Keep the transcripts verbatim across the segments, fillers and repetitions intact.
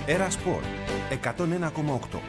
Έρα Σπορ εκατόν ένα κόμμα οκτώ.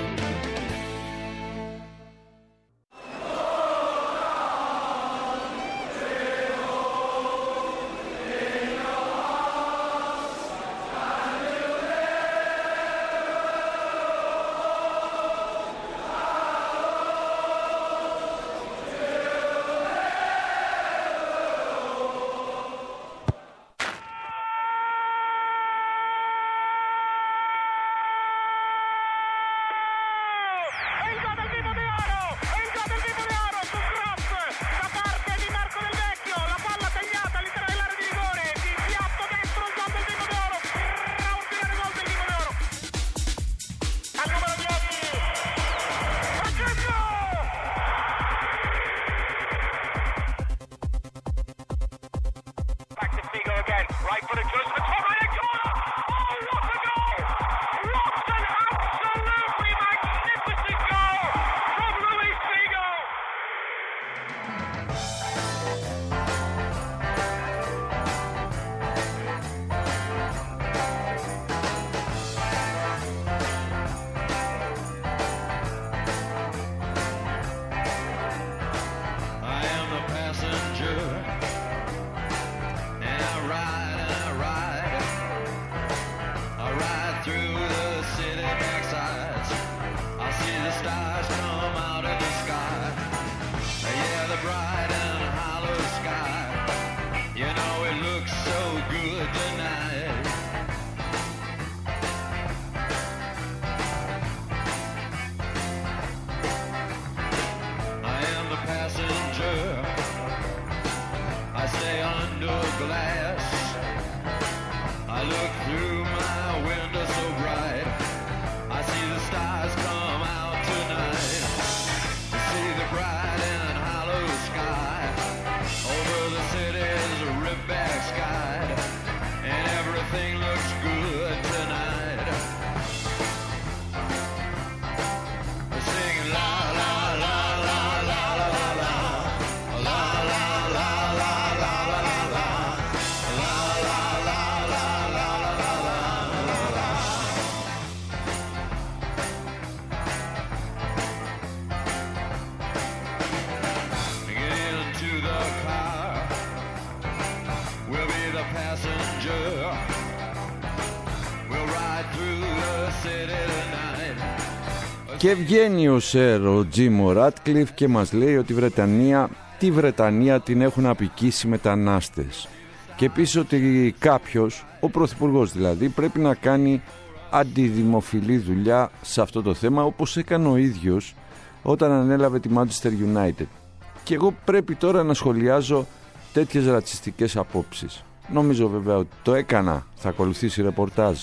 Και βγαίνει ο Σερ ο Τζιμ Ράτκλιφ και μας λέει ότι η Βρετανία, τη Βρετανία την έχουν απικήσει μετανάστες. Και επίσης ότι κάποιος, ο Πρωθυπουργός δηλαδή, πρέπει να κάνει αντιδημοφιλή δουλειά σε αυτό το θέμα, όπως έκανε ο ίδιος όταν ανέλαβε τη Manchester United. Και εγώ πρέπει τώρα να σχολιάζω τέτοιες ρατσιστικές απόψεις. Νομίζω βέβαια ότι το έκανα, θα ακολουθήσει ρεπορτάζ.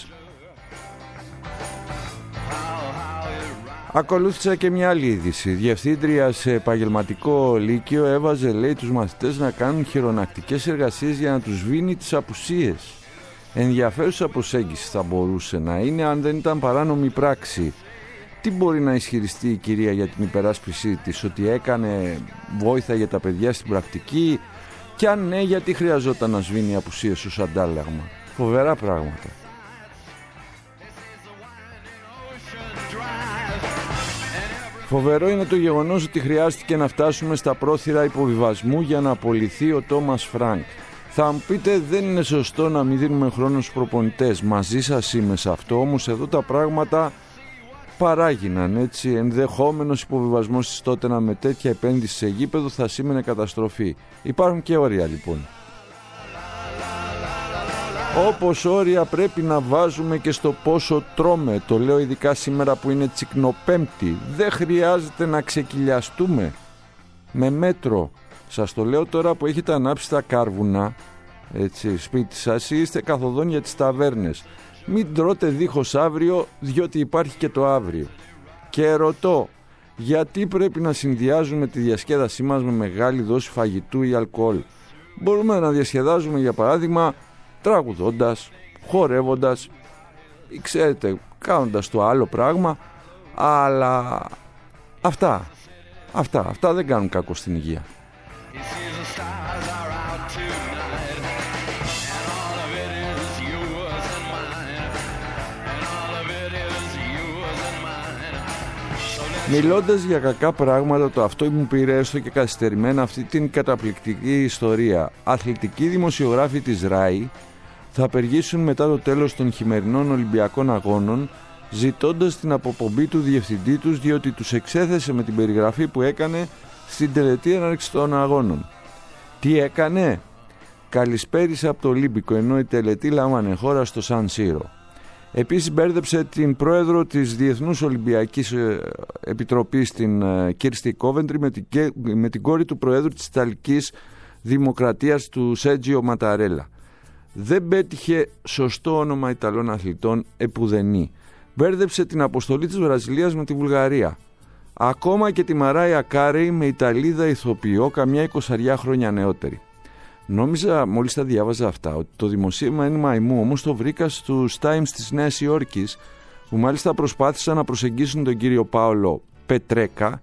Ακολούθησα και μια άλλη είδηση. Διευθύντρια σε επαγγελματικό λύκειο έβαζε, λέει, τους μαθητές να κάνουν χειρονακτικές εργασίες για να τους σβήνει τις απουσίες. Ενδιαφέρουσα προσέγγιση θα μπορούσε να είναι αν δεν ήταν παράνομη πράξη. Τι μπορεί να ισχυριστεί η κυρία για την υπεράσπιση της, ότι έκανε βόηθα για τα παιδιά στην πρακτική, και αν ναι, γιατί χρειαζόταν να σβήνει απουσίες ως αντάλλαγμα? Φοβερά πράγματα. Φοβερό είναι το γεγονός ότι χρειάστηκε να φτάσουμε στα πρόθυρα υποβιβασμού για να απολυθεί ο Τόμας Φρανκ. Θα μου πείτε, δεν είναι σωστό να μην δίνουμε χρόνο στους προπονητές. Μαζί σας είμαι σε αυτό, όμως εδώ τα πράγματα παράγιναν, έτσι. Ενδεχόμενος υποβιβασμός της Τότεναμ με τέτοια επένδυση σε γήπεδο θα σήμαινε καταστροφή. Υπάρχουν και όρια λοιπόν. Όπως όρια πρέπει να βάζουμε και στο πόσο τρώμε. Το λέω ειδικά σήμερα που είναι Τσικνοπέμπτη. Δεν χρειάζεται να ξεκυλιαστούμε με μέτρο. Σας το λέω τώρα που έχετε ανάψει τα κάρβουνα, έτσι, σπίτι σας, ή είστε καθοδόν για τις ταβέρνες. Μην τρώτε δίχως αύριο, διότι υπάρχει και το αύριο. Και ρωτώ, γιατί πρέπει να συνδυάζουμε τη διασκέδασή μας με μεγάλη δόση φαγητού ή αλκοόλ? Μπορούμε να διασκεδάζουμε, για παράδειγμα, τραγουδώντας, χορεύοντας ή ξέρετε, κάνοντας το άλλο πράγμα, αλλά αυτά, αυτά, αυτά δεν κάνουν κακό στην υγεία. Μιλώντας για κακά πράγματα, το αυτό μου πήρε έστω και καθυστερημένα αυτή την καταπληκτική ιστορία. Αθλητικοί δημοσιογράφοι της ΡΑΗ θα απεργήσουν μετά το τέλος των χειμερινών Ολυμπιακών Αγώνων, ζητώντας την αποπομπή του διευθυντή τους, διότι τους εξέθεσε με την περιγραφή που έκανε στην τελετή έναρξη των αγώνων. Τι έκανε? Καλησπέρισε από το Ολύμπικο, ενώ η τελετή λάμβανε χώρα στο Σαν Σύρο. Επίσης μπέρδεψε την πρόεδρο της Διεθνούς Ολυμπιακής Επιτροπής, την Κίρστι Κόβεντρι, με την, με την κόρη του προέδρου της Ιταλικής Δημοκρατίας, του Σέτζιο Ματαρέλα. Δεν πέτυχε σωστό όνομα Ιταλών αθλητών επουδενή. Μπέρδεψε την αποστολή της Βραζιλίας με τη Βουλγαρία. Ακόμα και τη Μαράια Κάρεϊ με Ιταλίδα ηθοποιό, καμιά εικοσαριά χρόνια νεότερη. Νόμιζα, μόλις τα διάβαζα αυτά, ότι το δημοσίευμα είναι μαϊμού, όμως το βρήκα στους Times της Νέας Υόρκης, που μάλιστα προσπάθησαν να προσεγγίσουν τον κύριο Πάολο Πετρέκα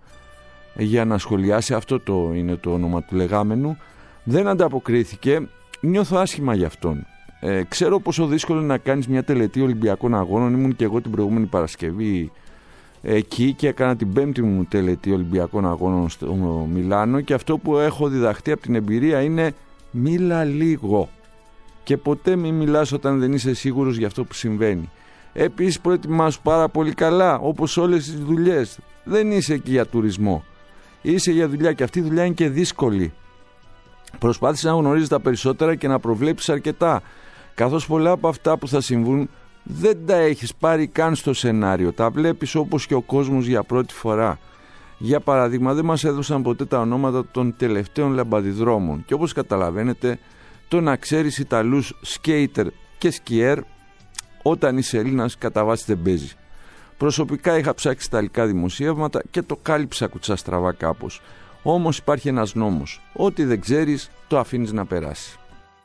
για να σχολιάσει, αυτό το είναι το όνομα του λεγάμενου. Δεν ανταποκρίθηκε. Νιώθω άσχημα γι' αυτόν. Ε, ξέρω πόσο δύσκολο είναι να κάνεις μια τελετή Ολυμπιακών Αγώνων. Ήμουν και εγώ την προηγούμενη Παρασκευή εκεί και έκανα την πέμπτη μου τελετή Ολυμπιακών Αγώνων στο Μιλάνο, και αυτό που έχω διδαχτεί από την εμπειρία είναι μίλα λίγο και ποτέ μην μιλάς όταν δεν είσαι σίγουρος για αυτό που συμβαίνει. Επίσης προετοιμάσου πάρα πολύ καλά, όπως όλες τις δουλειές. Δεν είσαι εκεί για τουρισμό, είσαι για δουλειά, και αυτή η δουλειά είναι και δύσκολη. Προσπάθησε να γνωρίζεις τα περισσότερα και να προβλέψεις αρκετά, καθώς πολλά από αυτά που θα συμβούν δεν τα έχεις πάρει καν στο σενάριο, τα βλέπεις όπως και ο κόσμος για πρώτη φορά. Για παράδειγμα, δεν μας έδωσαν ποτέ τα ονόματα των τελευταίων λαμπαδιδρόμων, και όπως καταλαβαίνετε, το να ξέρεις Ιταλούς σκέιτερ και σκιέρ όταν είσαι Έλληνας κατά βάση δεν παίζει. Προσωπικά είχα ψάξει ιταλικά δημοσιεύματα και το κάλυψα κουτσά στραβά κάπως. Όμως υπάρχει ένας νόμος: ό,τι δεν ξέρεις το αφήνεις να περάσει.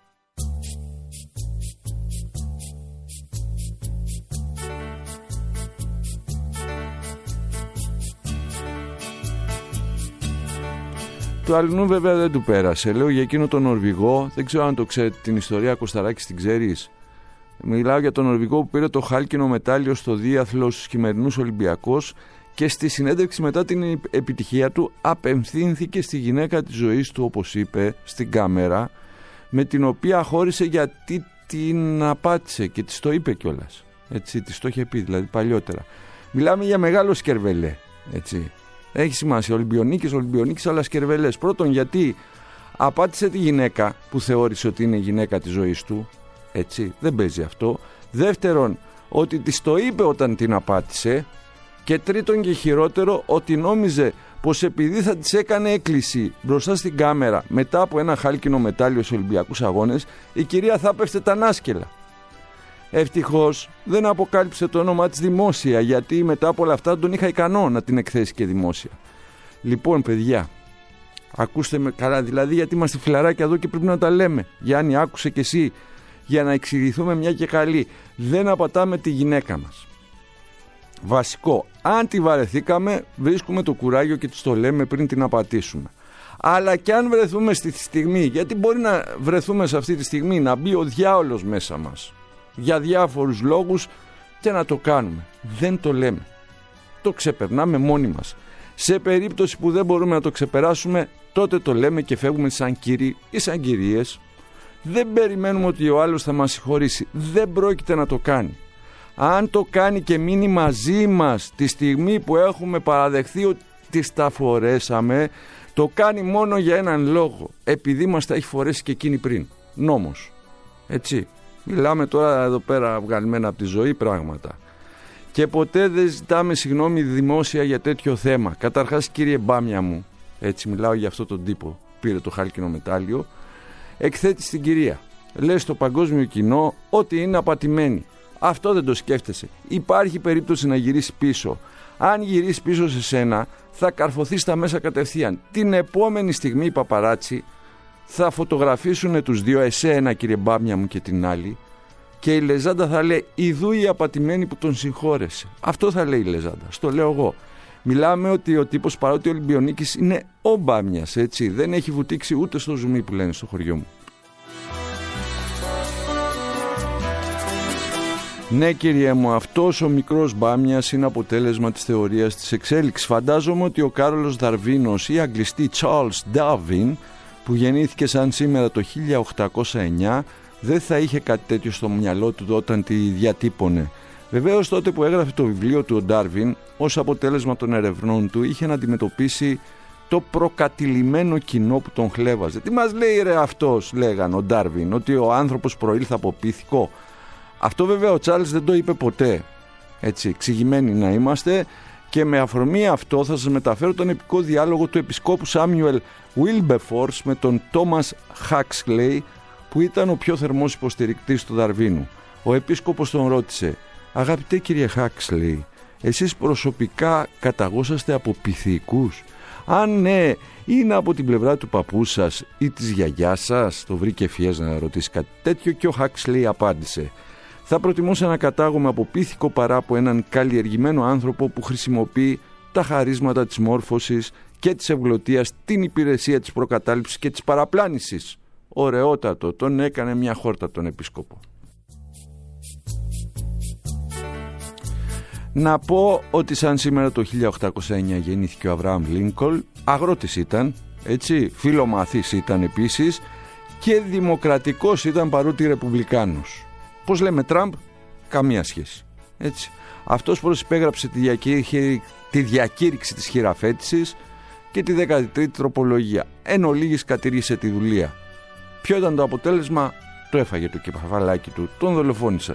Του αλλού βέβαια δεν του πέρασε. Λέω για εκείνο τον Νορβηγό, δεν ξέρω αν το ξέρετε την ιστορία, Κωσταράκη, την ξέρεις? Μιλάω για τον Νορβηγό που πήρε το χάλκινο μετάλλιο στο δίαθλο στους χειμερινούς Ολυμπιακούς, και στη συνέντευξη μετά την επιτυχία του απευθύνθηκε στη γυναίκα της ζωής του, όπως είπε στην κάμερα, με την οποία χώρισε γιατί την απάτησε, και της το είπε κιόλας. Έτσι, της το είχε πει δηλαδή παλιότερα. Μιλάμε για μεγάλο σκερβελέ, έτσι. Έχει σημασία, Ολυμπιονίκης, Ολυμπιονίκης, αλλά σκερβελές. Πρώτον, γιατί απάτησε τη γυναίκα που θεώρησε ότι είναι η γυναίκα της ζωής του, έτσι, δεν παίζει αυτό. Δεύτερον, ότι της το είπε όταν την απάτησε. Και τρίτον και χειρότερο, ότι νόμιζε πως επειδή θα της έκανε έκκληση μπροστά στην κάμερα μετά από ένα χάλκινο μετάλλιο στους Ολυμπιακούς Αγώνες, η κυρία θα πέφτε τα νάσκελα. Ευτυχώς δεν αποκάλυψε το όνομά της δημόσια, γιατί μετά από όλα αυτά τον είχα ικανό να την εκθέσει και δημόσια. Λοιπόν, παιδιά, ακούστε με καλά, δηλαδή, γιατί είμαστε φιλαράκια εδώ και πρέπει να τα λέμε. Γιάννη, άκουσε κι εσύ, για να εξηγηθούμε μια και καλή. Δεν απατάμε τη γυναίκα μας. Βασικό, αν τη βαρεθήκαμε, βρίσκουμε το κουράγιο και της το λέμε πριν την απατήσουμε. Αλλά και αν βρεθούμε στη στιγμή, γιατί μπορεί να βρεθούμε σε αυτή τη στιγμή, να μπει ο διάολος μέσα μας για διάφορους λόγους και να το κάνουμε. Δεν το λέμε. Το ξεπερνάμε μόνοι μας. Σε περίπτωση που δεν μπορούμε να το ξεπεράσουμε, τότε το λέμε και φεύγουμε σαν κύριοι ή σαν κυρίες. Δεν περιμένουμε ότι ο άλλος θα μας συγχωρήσει. Δεν πρόκειται να το κάνει. Αν το κάνει και μείνει μαζί μας τη στιγμή που έχουμε παραδεχθεί ότι τα φορέσαμε, το κάνει μόνο για έναν λόγο. Επειδή μας τα έχει φορέσει και εκείνη πριν. Νόμος. Έτσι. Μιλάμε τώρα εδώ πέρα βγαλμένα από τη ζωή πράγματα. Και ποτέ δεν ζητάμε συγγνώμη δημόσια για τέτοιο θέμα. Καταρχάς, κύριε Μπάμια μου, έτσι μιλάω για αυτόν τον τύπο, πήρε το χάλκινο μετάλλιο, εκθέτει στην κυρία. Λέει στο παγκόσμιο κοινό ότι είναι απατημένη. Αυτό δεν το σκέφτεσαι. Υπάρχει περίπτωση να γυρίσει πίσω. Αν γυρίσει πίσω σε σένα, θα καρφωθεί στα μέσα κατευθείαν. Την επόμενη στιγμή οι παπαράτσι θα φωτογραφίσουν τους δύο, εσένα κύριε Μπάμια μου και την άλλη, και η Λεζάντα θα λέει «Ιδού η απατημένη που τον συγχώρεσε». Αυτό θα λέει η Λεζάντα. Στο λέω εγώ. Μιλάμε ότι ο τύπος, παρότι ο Ολυμπιονίκης είναι ο Μπάμιας, έτσι, δεν έχει βουτήξει ούτε στο ζουμί που λένε στο χωριό μου. Ναι κύριε μου, αυτός ο μικρός μπάμιας είναι αποτέλεσμα της θεωρίας της εξέλιξης. Φαντάζομαι ότι ο Κάρολος Δαρβίνος ή αγγλιστή Charles Darwin, που γεννήθηκε σαν σήμερα το χίλια οκτακόσια εννιά, δεν θα είχε κάτι τέτοιο στο μυαλό του όταν τη διατύπωνε. Βεβαίως τότε που έγραφε το βιβλίο του ο Ντάρβιν, ως αποτέλεσμα των ερευνών του, είχε να αντιμετωπίσει το προκατηλημένο κοινό που τον χλέβαζε. Τι μας λέει ρε αυτός, λέγαν ο Ντάρβιν, ότι ο άνθρωπος προήλθε από πίθηκο? Αυτό βέβαια ο Τσάρλς δεν το είπε ποτέ. Έτσι, εξηγημένοι να είμαστε, και με αφορμή αυτό θα σας μεταφέρω τον επικό διάλογο του επισκόπου Σάμιουελ Wilberforce με τον Τόμας Huxley, που ήταν ο πιο θερμός υποστηρικτής του Δαρβίνου. Ο επίσκοπος τον ρώτησε: «Αγαπητέ κύριε Huxley, εσείς προσωπικά καταγόσαστε από πυθικούς? Αν ναι, είναι από την πλευρά του παππού σας ή της γιαγιάς σας?» Το βρήκε ευφυές να ρωτήσει κάτι τέτοιο και ο Huxley απάντησε: «Θα προτιμούσα να κατάγομαι από πίθηκο παρά από έναν καλλιεργημένο άνθρωπο που χρησιμοποιεί τα χαρίσματα της μόρφωσης και της ευγλωτίας στην υπηρεσία της προκατάληψης και της παραπλάνησης». Ωραιότατο, τον έκανε μια χόρτα τον επίσκοπο. Να πω ότι σαν σήμερα το χίλια οκτακόσια εννιά γεννήθηκε ο Αβραάμ Λίνκολν, αγρότης ήταν, έτσι, φιλομαθής ήταν επίσης και δημοκρατικός ήταν παρότι ρεπουμπλικάνος. Πώς λέμε Τραμπ, καμία σχέση, έτσι. Αυτός προσυπέγραψε τη, διακήρυξη, τη διακήρυξη της χειραφέτησης και τη δέκατη τρίτη τροπολογία. Εν ολίγης κατήργησε τη δουλεία. Ποιο ήταν το αποτέλεσμα? Το έφαγε το κεφαλάκι του, τον δολοφόνησαν.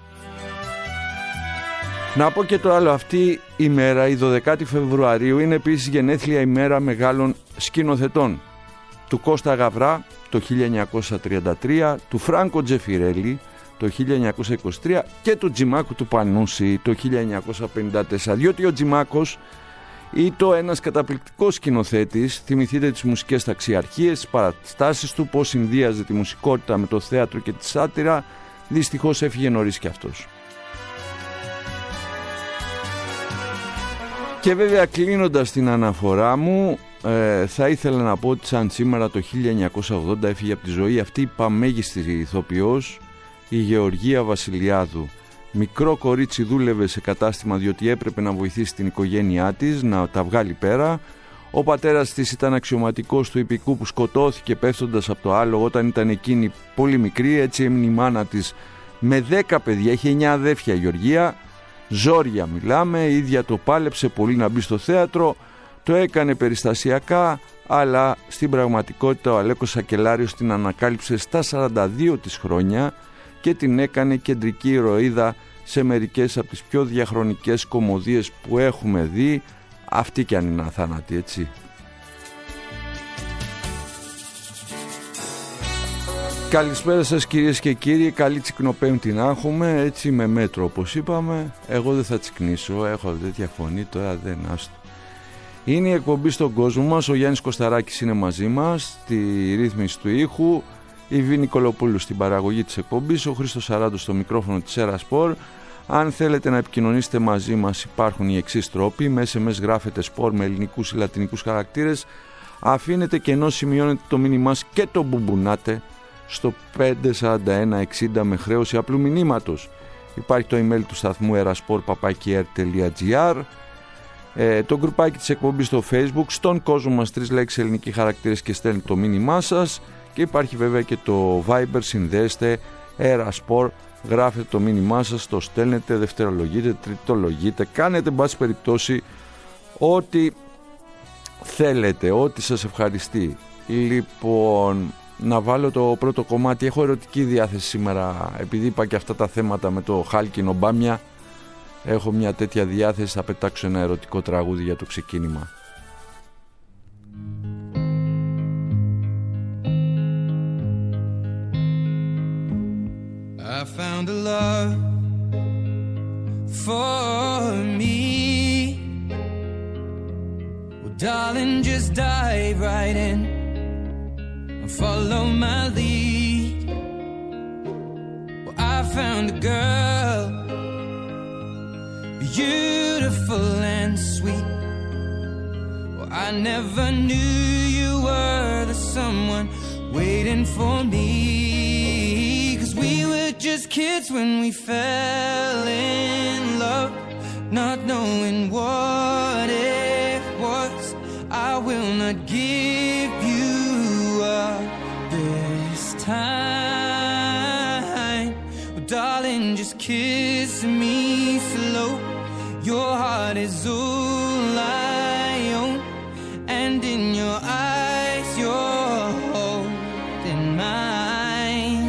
Να πω και το άλλο, αυτή η μέρα, η δωδεκάτη Φεβρουαρίου, είναι επίσης γενέθλια ημέρα μεγάλων σκηνοθετών. Του Κώστα Γαβρά το χίλια εννιακόσια τριάντα τρία, του Φράνκο Τζεφιρέλη το χίλια εννιακόσια είκοσι τρία και του Τζιμάκου του Πανούση το χίλια εννιακόσια πενήντα τέσσερα. Διότι ο Τζιμάκος ήταν ένας καταπληκτικός σκηνοθέτης, θυμηθείτε τις μουσικές ταξιαρχίες, τις παραστάσεις του, πώς συνδύαζε τη μουσικότητα με το θέατρο και τη σάτυρα. Δυστυχώς έφυγε νωρίς κι αυτός. Και βέβαια κλείνοντας την αναφορά μου, ε, θα ήθελα να πω ότι σαν σήμερα το χίλια εννιακόσια ογδόντα έφυγε από τη ζωή αυτή η παμέγιστη ηθοποιός, η Γεωργία Βασιλιάδου. Μικρό κορίτσι, δούλευε σε κατάστημα διότι έπρεπε να βοηθήσει την οικογένειά της να τα βγάλει πέρα. Ο πατέρας της ήταν αξιωματικός του υπηκού που σκοτώθηκε πέφτοντας από το άλογο όταν ήταν εκείνη πολύ μικρή, έτσι έμεινε η μάνα της με δέκα παιδιά, είχε εννιά αδέρφια η Γεωργία. Ζόρια μιλάμε, η ίδια το πάλεψε πολύ να μπει στο θέατρο, το έκανε περιστασιακά, αλλά στην πραγματικότητα ο Αλέκος Σακελάριος την ανακάλυψε στα σαράντα δύο της χρόνια και την έκανε κεντρική ηρωίδα σε μερικές από τις πιο διαχρονικές κωμωδίες που έχουμε δει, αυτή κι αν είναι αθάνατη, έτσι. Καλησπέρα σας κυρίες και κύριοι, καλή τσικνοπέμπτη να έχουμε, έτσι με μέτρο όπως είπαμε. Εγώ δεν θα τσικνήσω, έχω τέτοια φωνή τώρα, δεν άστο. Είναι η εκπομπή στον κόσμο μας, ο Γιάννης Κωσταράκης είναι μαζί μας, στη ρύθμιση του ήχου, η Βή Νικολοπούλου στην παραγωγή της εκπομπής, ο Χρήστος Σαράντος στο μικρόφωνο της Ερασπορ. Αν θέλετε να επικοινωνήσετε μαζί μας υπάρχουν οι εξής τρόποι, με ες εμ ες γράφετε σπορ με ελληνικούς ή λατινικούς χαρακτήρες, αφήνετε και ενώ σημειώνετε το μήνυμά και το μπουμπουνάτε στο πέντε σαράντα ένα εξήντα με χρέωση απλού μηνύματος. Υπάρχει το email του σταθμού ερασπορ παπάκι αρ τελεία τζι άρ, ε, το γκρουπάκι της εκπομπής στο Facebook, στον κόσμο μας τρεις λέξεις ελληνικοί χαρακτήρες και στέλνετε το μήνυμά σας, και υπάρχει βέβαια και το Viber, συνδέστε Ερασπορ, γράφετε το μήνυμά σας, το στέλνετε, δευτερολογείτε, τριτολογείτε, κάνετε εν πάση περιπτώσει ό,τι θέλετε, ό,τι σας ευχαριστεί. Λοιπόν, να βάλω το πρώτο κομμάτι. Έχω ερωτική διάθεση σήμερα, επειδή είπα και αυτά τα θέματα με το χάλκινο μπάμια. Έχω μια τέτοια διάθεση, θα πετάξω ένα ερωτικό τραγούδι για το ξεκίνημα. I found a love for me. Well, darling, just dive right in and follow my lead. Well, I found a girl, beautiful and sweet. Well, I never knew you were the someone waiting for me. 'Cause we were just kids when we fell in love, not knowing what it was. I will not give you up this time. Well, darling, just kiss me slow. Your heart is all I own, and in your eyes you're holding mine.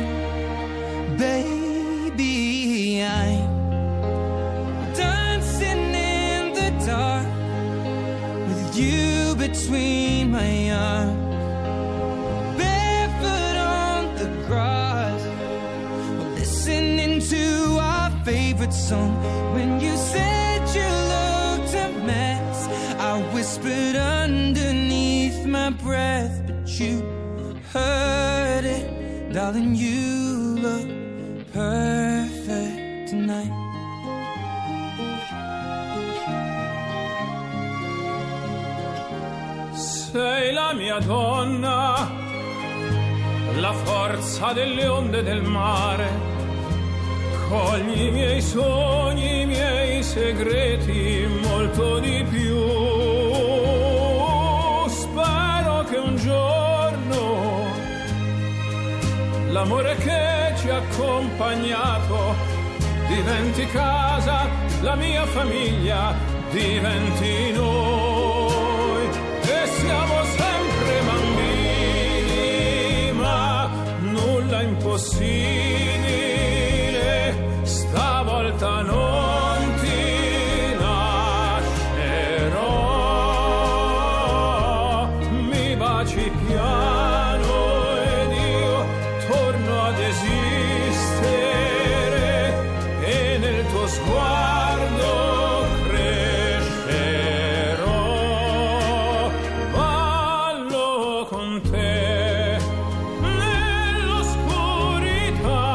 Baby, I'm dancing in the dark with you between my arms, barefoot on the grass, listening to our favorite song. When you said you looked a mess, I whispered underneath my breath, but you heard it. Darling, you look perfect tonight. Sei la mia donna, la forza delle onde del mare. Cogli i miei sogni, i miei segreti, molto di più. Spero che un giorno l'amore che ci ha accompagnato diventi casa, la mia famiglia diventi noi. E siamo sempre bambini, ma nulla impossibile. Stavolta non ti lascerò. Mi baci piano ed io torno ad esistere, e nel tuo sguardo crescerò. Ballo con te nell'oscurità,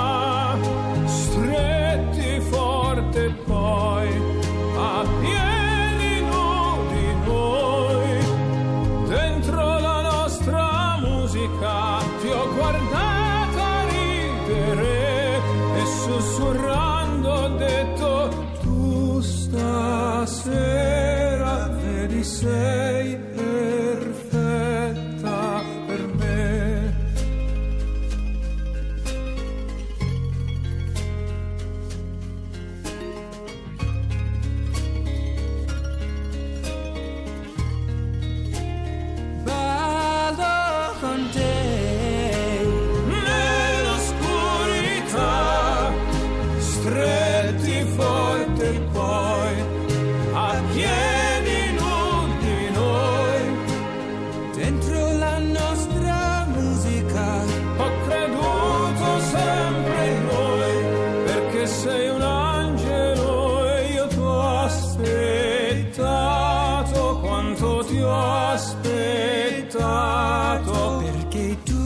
stretti forte poi a piedi nudi noi. Dentro la nostra musica ti ho guardata ridere e sussurrando ho detto: tu stasera vedi sei perfetta per me. Ballo con te Nell'oscurità, stretti forte poi a piedi nudi noi. dentro la nostra musica. Ho creduto sempre in noi, perché sei un angelo e io ti ho aspettato quanto ti ho aspettato. Perché tu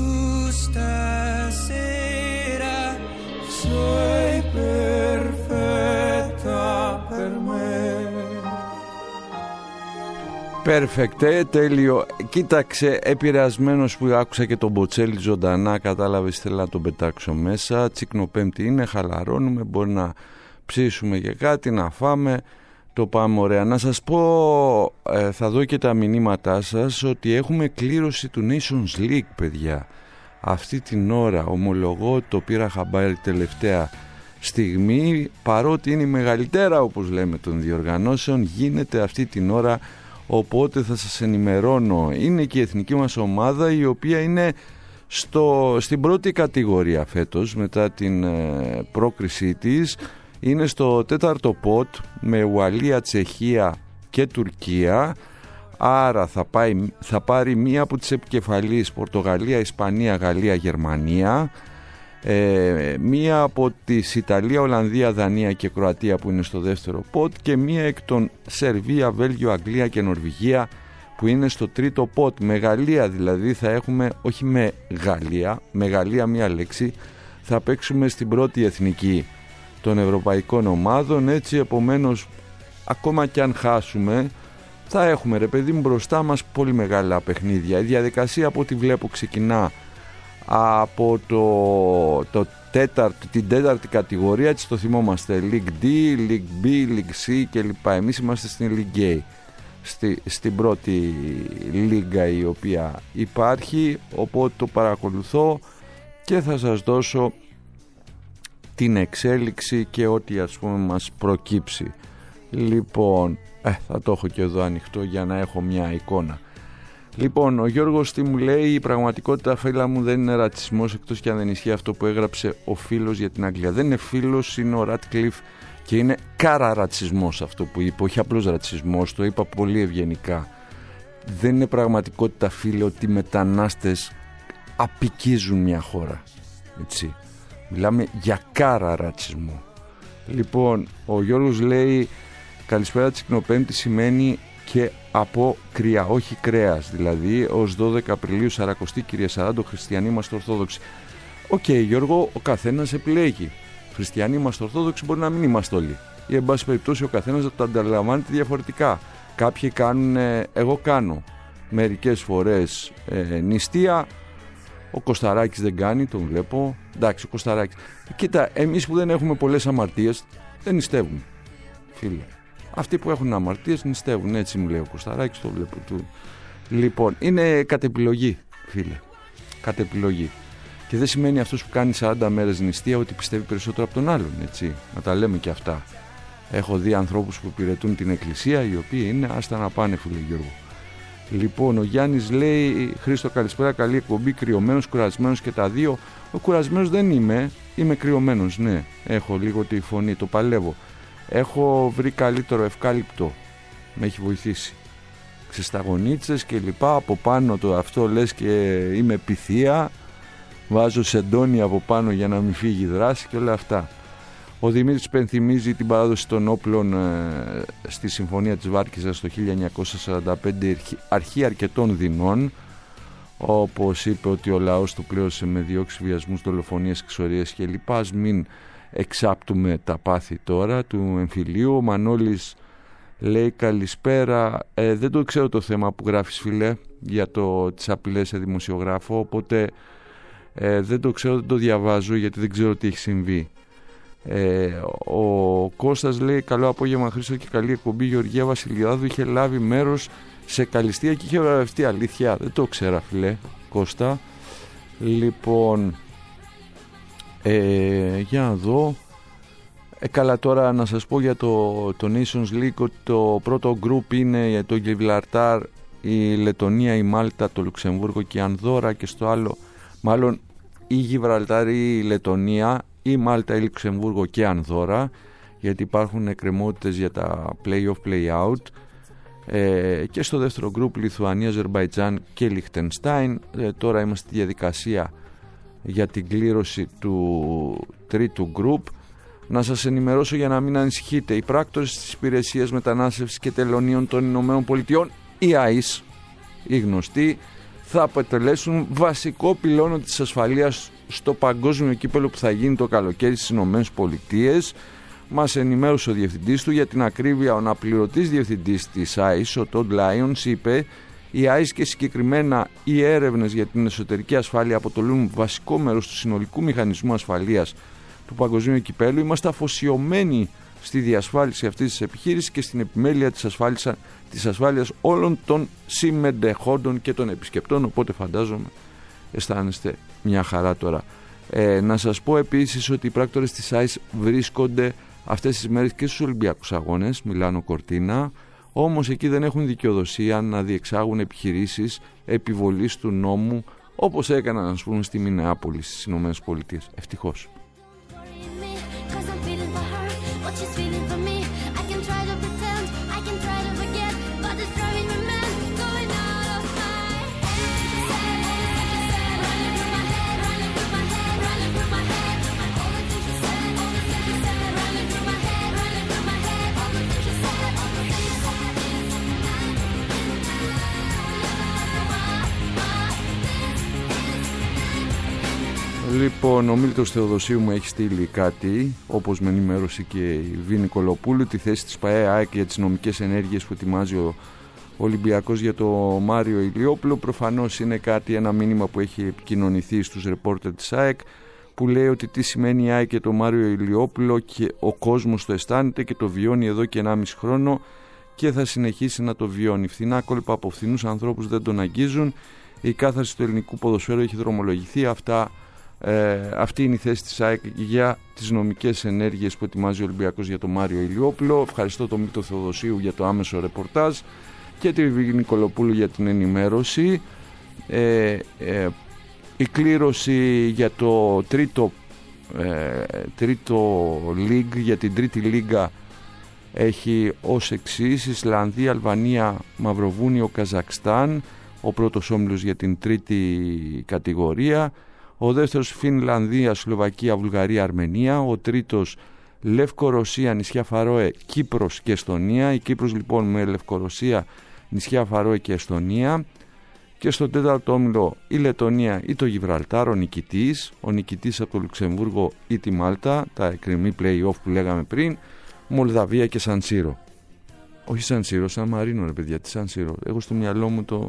stasera Sei perfetta per me. Perfect, ε, τέλειο. Κοίταξε, επηρεασμένος που άκουσα και τον Μποτσέλη ζωντανά, κατάλαβες, θέλω να τον πετάξω μέσα. Τσικνοπέμπτη είναι, χαλαρώνουμε, μπορεί να ψήσουμε και κάτι, να φάμε. Το πάμε ωραία. Να σας πω, ε, θα δω και τα μηνύματά σας, ότι έχουμε κλήρωση του Nations League, παιδιά. Αυτή την ώρα, ομολογώ, το πήρα χαμπάρι τελευταία στιγμή, παρότι είναι η μεγαλύτερα, όπως λέμε, των διοργανώσεων, γίνεται αυτή την ώρα, οπότε θα σας ενημερώνω. Είναι και η εθνική μας ομάδα, η οποία είναι στο, στην πρώτη κατηγορία φέτος, μετά την ε, πρόκρισή της. Είναι στο τέταρτο πότ με Ουαλία, Τσεχία και Τουρκία. Άρα θα, πάει, θα πάρει μία από τις επικεφαλείς, Πορτογαλία, Ισπανία, Γαλλία, Γερμανία. Ε, μία από τις Ιταλία, Ολλανδία, Δανία και Κροατία που είναι στο δεύτερο πότ, και μία εκ των Σερβία, Βέλγιο, Αγγλία και Νορβηγία που είναι στο τρίτο πότ. Με Γαλλία δηλαδή θα έχουμε, όχι με Γαλλία, με Γαλλία μία λέξη, θα παίξουμε στην πρώτη εθνική των ευρωπαϊκών ομάδων. Έτσι, επομένως, ακόμα κι αν χάσουμε, θα έχουμε, ρε παιδί μου, μπροστά μας πολύ μεγάλα παιχνίδια. Η διαδικασία, από ό,τι βλέπω, ξεκινά από το, το τέταρτο, την τέταρτη κατηγορία της, το θυμόμαστε, League D, League B, League C κλπ. Εμείς είμαστε στην League A, στη, στην πρώτη λίγα η οποία υπάρχει, οπότε το παρακολουθώ και θα σας δώσω την εξέλιξη και ό,τι ας πούμε μας προκύψει. Λοιπόν, ε, θα το έχω και εδώ ανοιχτό για να έχω μια εικόνα. Λοιπόν, ο Γιώργος τι μου λέει: η πραγματικότητα, φίλα μου, δεν είναι ρατσισμός, εκτός και αν δεν ισχύει αυτό που έγραψε ο φίλος για την Αγγλία. Δεν είναι φίλος, είναι ο Ράτκλιφ και είναι κάρα ρατσισμός αυτό που είπε, όχι απλώς ρατσισμός, το είπα πολύ ευγενικά. Δεν είναι πραγματικότητα, φίλε, ότι οι μετανάστες απικίζουν μια χώρα. Έτσι. Μιλάμε για κάρα ρατσισμό. Λοιπόν, ο Γιώργος λέει: καλησπέρα, Τσικνοπέμπτη σημαίνει και από κρύα, όχι κρέας. Δηλαδή, ως δώδεκα Απριλίου, Σαρακοστή, κυρία Σαράντο, χριστιανοί είμαστε Ορθόδοξοι. Οκ, okay, Γιώργο, ο καθένας επιλέγει. Χριστιανοί είμαστε Ορθόδοξοι, μπορεί να μην είμαστε όλοι. Ή, εν πάση περιπτώσει, ο καθένας το ανταλαμβάνεται διαφορετικά. Κάποιοι κάνουν, εγώ κάνω μερικές φορές ε, νηστεία. Ο Κωσταράκης δεν κάνει, τον βλέπω. Εντάξει, ο Κωσταράκης. Κοίτα, εμείς που δεν έχουμε πολλές αμαρτίες, δεν νηστεύουμε, φίλε. Αυτοί που έχουν αμαρτίες νηστεύουν, έτσι μου λέει ο Κωσταράκης, το βλέπω του. Λοιπόν, είναι κατ' επιλογή, φίλε. Κατ' επιλογή. Και δεν σημαίνει αυτός που κάνει σαράντα μέρες νηστεία ότι πιστεύει περισσότερο από τον άλλον, έτσι. Να τα λέμε και αυτά. Έχω δει ανθρώπους που υπηρετούν την εκκλησία, οι οποίοι είναι άστα να πάνε, φίλε Γιώργο. Λοιπόν, ο Γιάννης λέει: Χρήστο, καλησπέρα, καλή εκπομπή. Κρυωμένος, κουρασμένος και τα δύο. Ο κουρασμένος δεν είμαι, είμαι κρυωμένος, ναι. Έχω λίγο τη φωνή, το παλεύω. Έχω βρει καλύτερο ευκάλυπτο, με έχει βοηθήσει. Ξεσταγονίτσες και λοιπά, από πάνω το αυτό λες και είμαι πυθία. Βάζω σεντόνι από πάνω για να μην φύγει η δράση και όλα αυτά. Ο Δημήτρης πενθυμίζει την παράδοση των όπλων ε, στη Συμφωνία της Βάρκηζας το χίλια εννιακόσια σαράντα πέντε, αρχή αρκετών δεινών, όπως είπε ότι ο λαός του πλήρωσε με διώξεις, βιασμούς, δολοφονίες, εξορίες κλπ. Ας μην εξάπτουμε τα πάθη τώρα του εμφυλίου. Ο Μανώλης λέει καλησπέρα, ε, δεν το ξέρω το θέμα που γράφεις, φίλε, για το, τις απειλές σε δημοσιογράφο, οπότε ε, δεν το ξέρω, δεν το διαβάζω γιατί δεν ξέρω τι έχει συμβεί. Ε, ο Κώστας λέει καλό απόγευμα Χρήστο και καλή εκπομπή. Γεωργία Βασιλιάδου είχε λάβει μέρος σε καλυστία και είχε βραβευτεί, αλήθεια? Δεν το ξέρα, φίλε Κώστα. Λοιπόν, ε, για να δω. ε, Καλά, τώρα να σας πω για το, το Nations League ότι το πρώτο group είναι το Γιβραλτάρ, η Λετονία, η Μάλτα, το Λουξεμβούργο και η Ανδόρα, και στο άλλο μάλλον η Γιβραλτάρ ή η Λετονία, η Μάλτα, η Λουξεμβούργο και Ανδόρα, γιατί υπάρχουν εκκρεμότητες για τα play-off, play-out. Ε, και στο δεύτερο γκρουπ Λιθουανία, Αζερμπαϊτζάν και Λιχτενστάιν. Ε, τώρα είμαστε στη διαδικασία για την κλήρωση του τρίτου γκρουπ. Να σας ενημερώσω για να μην ανησυχείτε. Οι πράκτορες της Υπηρεσίας Μετανάστευσης και Τελωνίων των Ηνωμένων Πολιτειών, οι άις, οι γνωστοί, θα αποτελέσουν βασικό πυλώνα της ασφαλείας στο παγκόσμιο κύπελλο που θα γίνει το καλοκαίρι στις Ηνωμένες Πολιτείες. Μας ενημέρωσε ο διευθυντής του. Για την ακρίβεια, ο αναπληρωτής διευθυντής της άις, ο Τόντ Λάιονς, είπε: η άις και συγκεκριμένα οι έρευνες για την εσωτερική ασφάλεια αποτελούν βασικό μέρος του συνολικού μηχανισμού ασφαλείας του παγκοσμίου κυπέλλου. Είμαστε αφοσιωμένοι στη διασφάλιση αυτής της επιχείρησης και στην επιμέλεια της ασφάλειας, της ασφάλειας όλων των συμμετεχόντων και των επισκεπτών. Οπότε φαντάζομαι αισθάνεστε μια χαρά τώρα. Ε, να σας πω επίσης ότι οι πράκτορες της άις βρίσκονται αυτές τις μέρες και στους Ολυμπιακούς Αγώνες Μιλάνο Κορτίνα, όμως εκεί δεν έχουν δικαιοδοσία να διεξάγουν επιχειρήσεις επιβολής του νόμου όπως έκαναν, ας πούμε, στη Μινεάπολη στις Ηνωμένες Πολιτείες. Ευτυχώς. Λοιπόν, ο Μίλτος Θεοδοσίου μου έχει στείλει κάτι, όπως με ενημέρωσε και η Βίνη Κολοπούλου, τη θέση της ΠΑΕ ΑΕΚ για τις νομικές ενέργειες που ετοιμάζει ο, Ολυμπιακός για το Μάριο Ηλιόπουλο. Προφανώς είναι κάτι, ένα μήνυμα που έχει επικοινωνηθεί στους ρεπόρτερ της ΑΕΚ, που λέει ότι τι σημαίνει η ΑΕΚ και το Μάριο Ηλιόπουλο, και ο κόσμος το αισθάνεται και το βιώνει εδώ και ενάμιση χρόνο και θα συνεχίσει να το βιώνει. Φθηνά κόλπα από φθηνούς ανθρώπους δεν τον αγγίζουν. Η κάθαρση του ελληνικού ποδοσφαίρου έχει δρομολογηθεί. Αυτά, ε, αυτή είναι η θέση της ΑΕΚ για τις νομικές ενέργειες που ετοιμάζει ο Ολυμπιακός για το Μάριο Ηλιόπουλο. Ευχαριστώ τον Μίκτο Θεοδοσίου για το άμεσο ρεπορτάζ και τη Βίκη Νικολοπούλου για την ενημέρωση. Ε, ε, η κλήρωση για το τρίτο, ε, τρίτο league, για την τρίτη λίγα, έχει ως εξής: Ισλανδία, Αλβανία, Μαυροβούνιο, Καζακστάν. Ο πρώτος όμιλος για την τρίτη κατηγορία. Ο δεύτερος Φινλανδία, Σλοβακία, Βουλγαρία, Αρμενία. Ο τρίτος Λευκορωσία, νησιά Φαρόε, Κύπρος και Εστονία. Η Κύπρος λοιπόν με Λευκορωσία, νησιά Φαρόε και Εστονία. Και στο τέταρτο όμιλο η Λετωνία ή το Γιβραλτάρ, ο νικητής. Ο νικητής από το Λουξεμβούργο ή τη Μάλτα, τα εκκρεμή play-off που λέγαμε πριν. Μολδαβία και Σαν Σύρο. Όχι Σαν Σύρο, Σαν Μαρίνο, ρε παιδιά, τι Σαν Σύρο. Έχω στο μυαλό μου το...